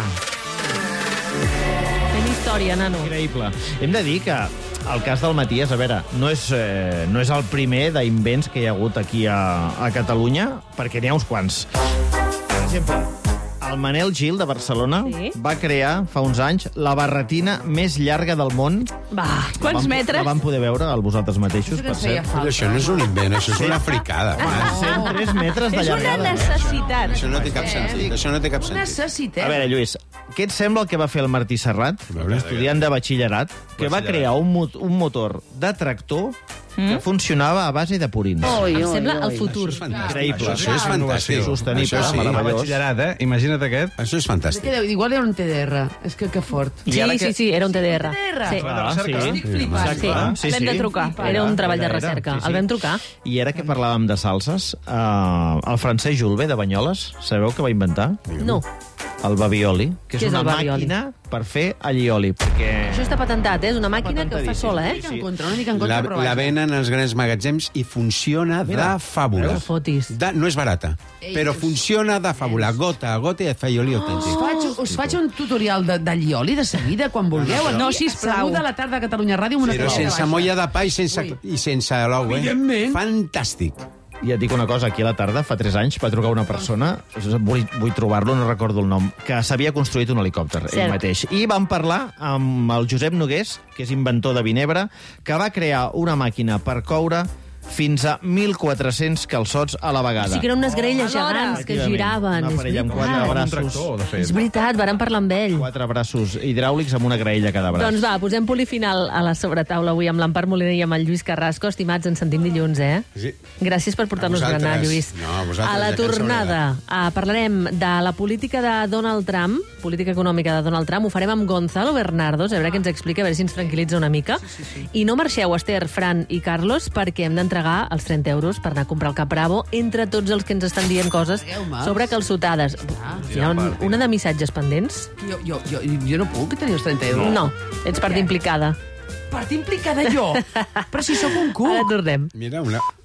Fent història, nano. Increïble. Hem de dir que el cas del Matías, a veure, no és el primer d'invents que hi ha hagut aquí a Catalunya, perquè n'hi ha uns quants. Per exemple, el Manel Gil, de Barcelona, va crear, fa uns anys, la barretina més llarga del món. Quants metres? La van poder veure vosaltres mateixos, per cert. Això no és un invent, això és una fricada. 103 metres de llargada. És una necessitat. Això no té cap sentit. Això no té cap sentit. Necessitem. A veure, Lluís, què et sembla el que va fer el Martí Serrat, estudiant de batxillerat, que va crear un motor de tractor que funcionava a base de purins. Em sembla el futur. Increïble. Això és fantàstic. Sostenible, Això sí, meravellós. Batxillerat, Imagina't aquest. Això és fantàstic. Igual era un TDR. És que fort. Sí, era un TDR. TDR? Sí. Estic flipant. L'hem de trucar. Era un treball de recerca. El vam trucar. I ara que parlàvem de salses, el Francesc Julve, de Banyoles, sabeu què va inventar? No. El babioli, que és Què és una el babioli? màquina per fer allioli. Perquè... Això està patentat, és una màquina que ho fa sola, Una mica en contra, però La venen als grans magatzems i funciona de fàbula. No fotis. No és barata, però funciona de fàbula. Gota a gota i et fa ioli autèntic. Us faig un tutorial d'allioli de seguida, quan vulgueu. No, sisplau. Segur de la tarda a Catalunya Ràdio amb una Però taula sense baixa. molla de pa i sense l'ou, Evidentment. Fantàstic. I et dic una cosa, aquí a la tarda, fa 3 anys, va trucar una persona, vull trobar-lo, no recordo el nom, que s'havia construït un helicòpter, ell mateix. I vam parlar amb el Josep Nogués, que és inventor de Vinebre, que va crear una màquina per coure fins a 1.400 calçots a la vegada. Sí que eren unes graelles gegants que giraven. Una parella amb 4 braços. És veritat, vàrem parlar amb ell. 4 braços hidràulics amb una graella a cada braç. Doncs va, posem punt final a la sobretaula avui amb l'Empar Moliner i amb el Lluís Carrasco. Estimats, ens sentim dilluns, Sí. Gràcies per portar-nos berenar, Lluís. No, vosaltres, a la tornada parlarem de la política de Donald Trump, política econòmica de Donald Trump. Ho farem amb Gonzalo Bernardos, a veure què ens explica, a veure si ens tranquil·litza una mica. I no marxeu, Esther, Fran i Carlos, perquè hem d'entregar els 30 euros per anar a comprar el Capravo entre tots els que ens estan dient coses sobre calçotades. Hi ha una de missatges pendents? Jo no puc tenir els 30 euros. No, ets part implicada. Part implicada jo? Però si sóc un cuc. Ara tornem. Mira, una...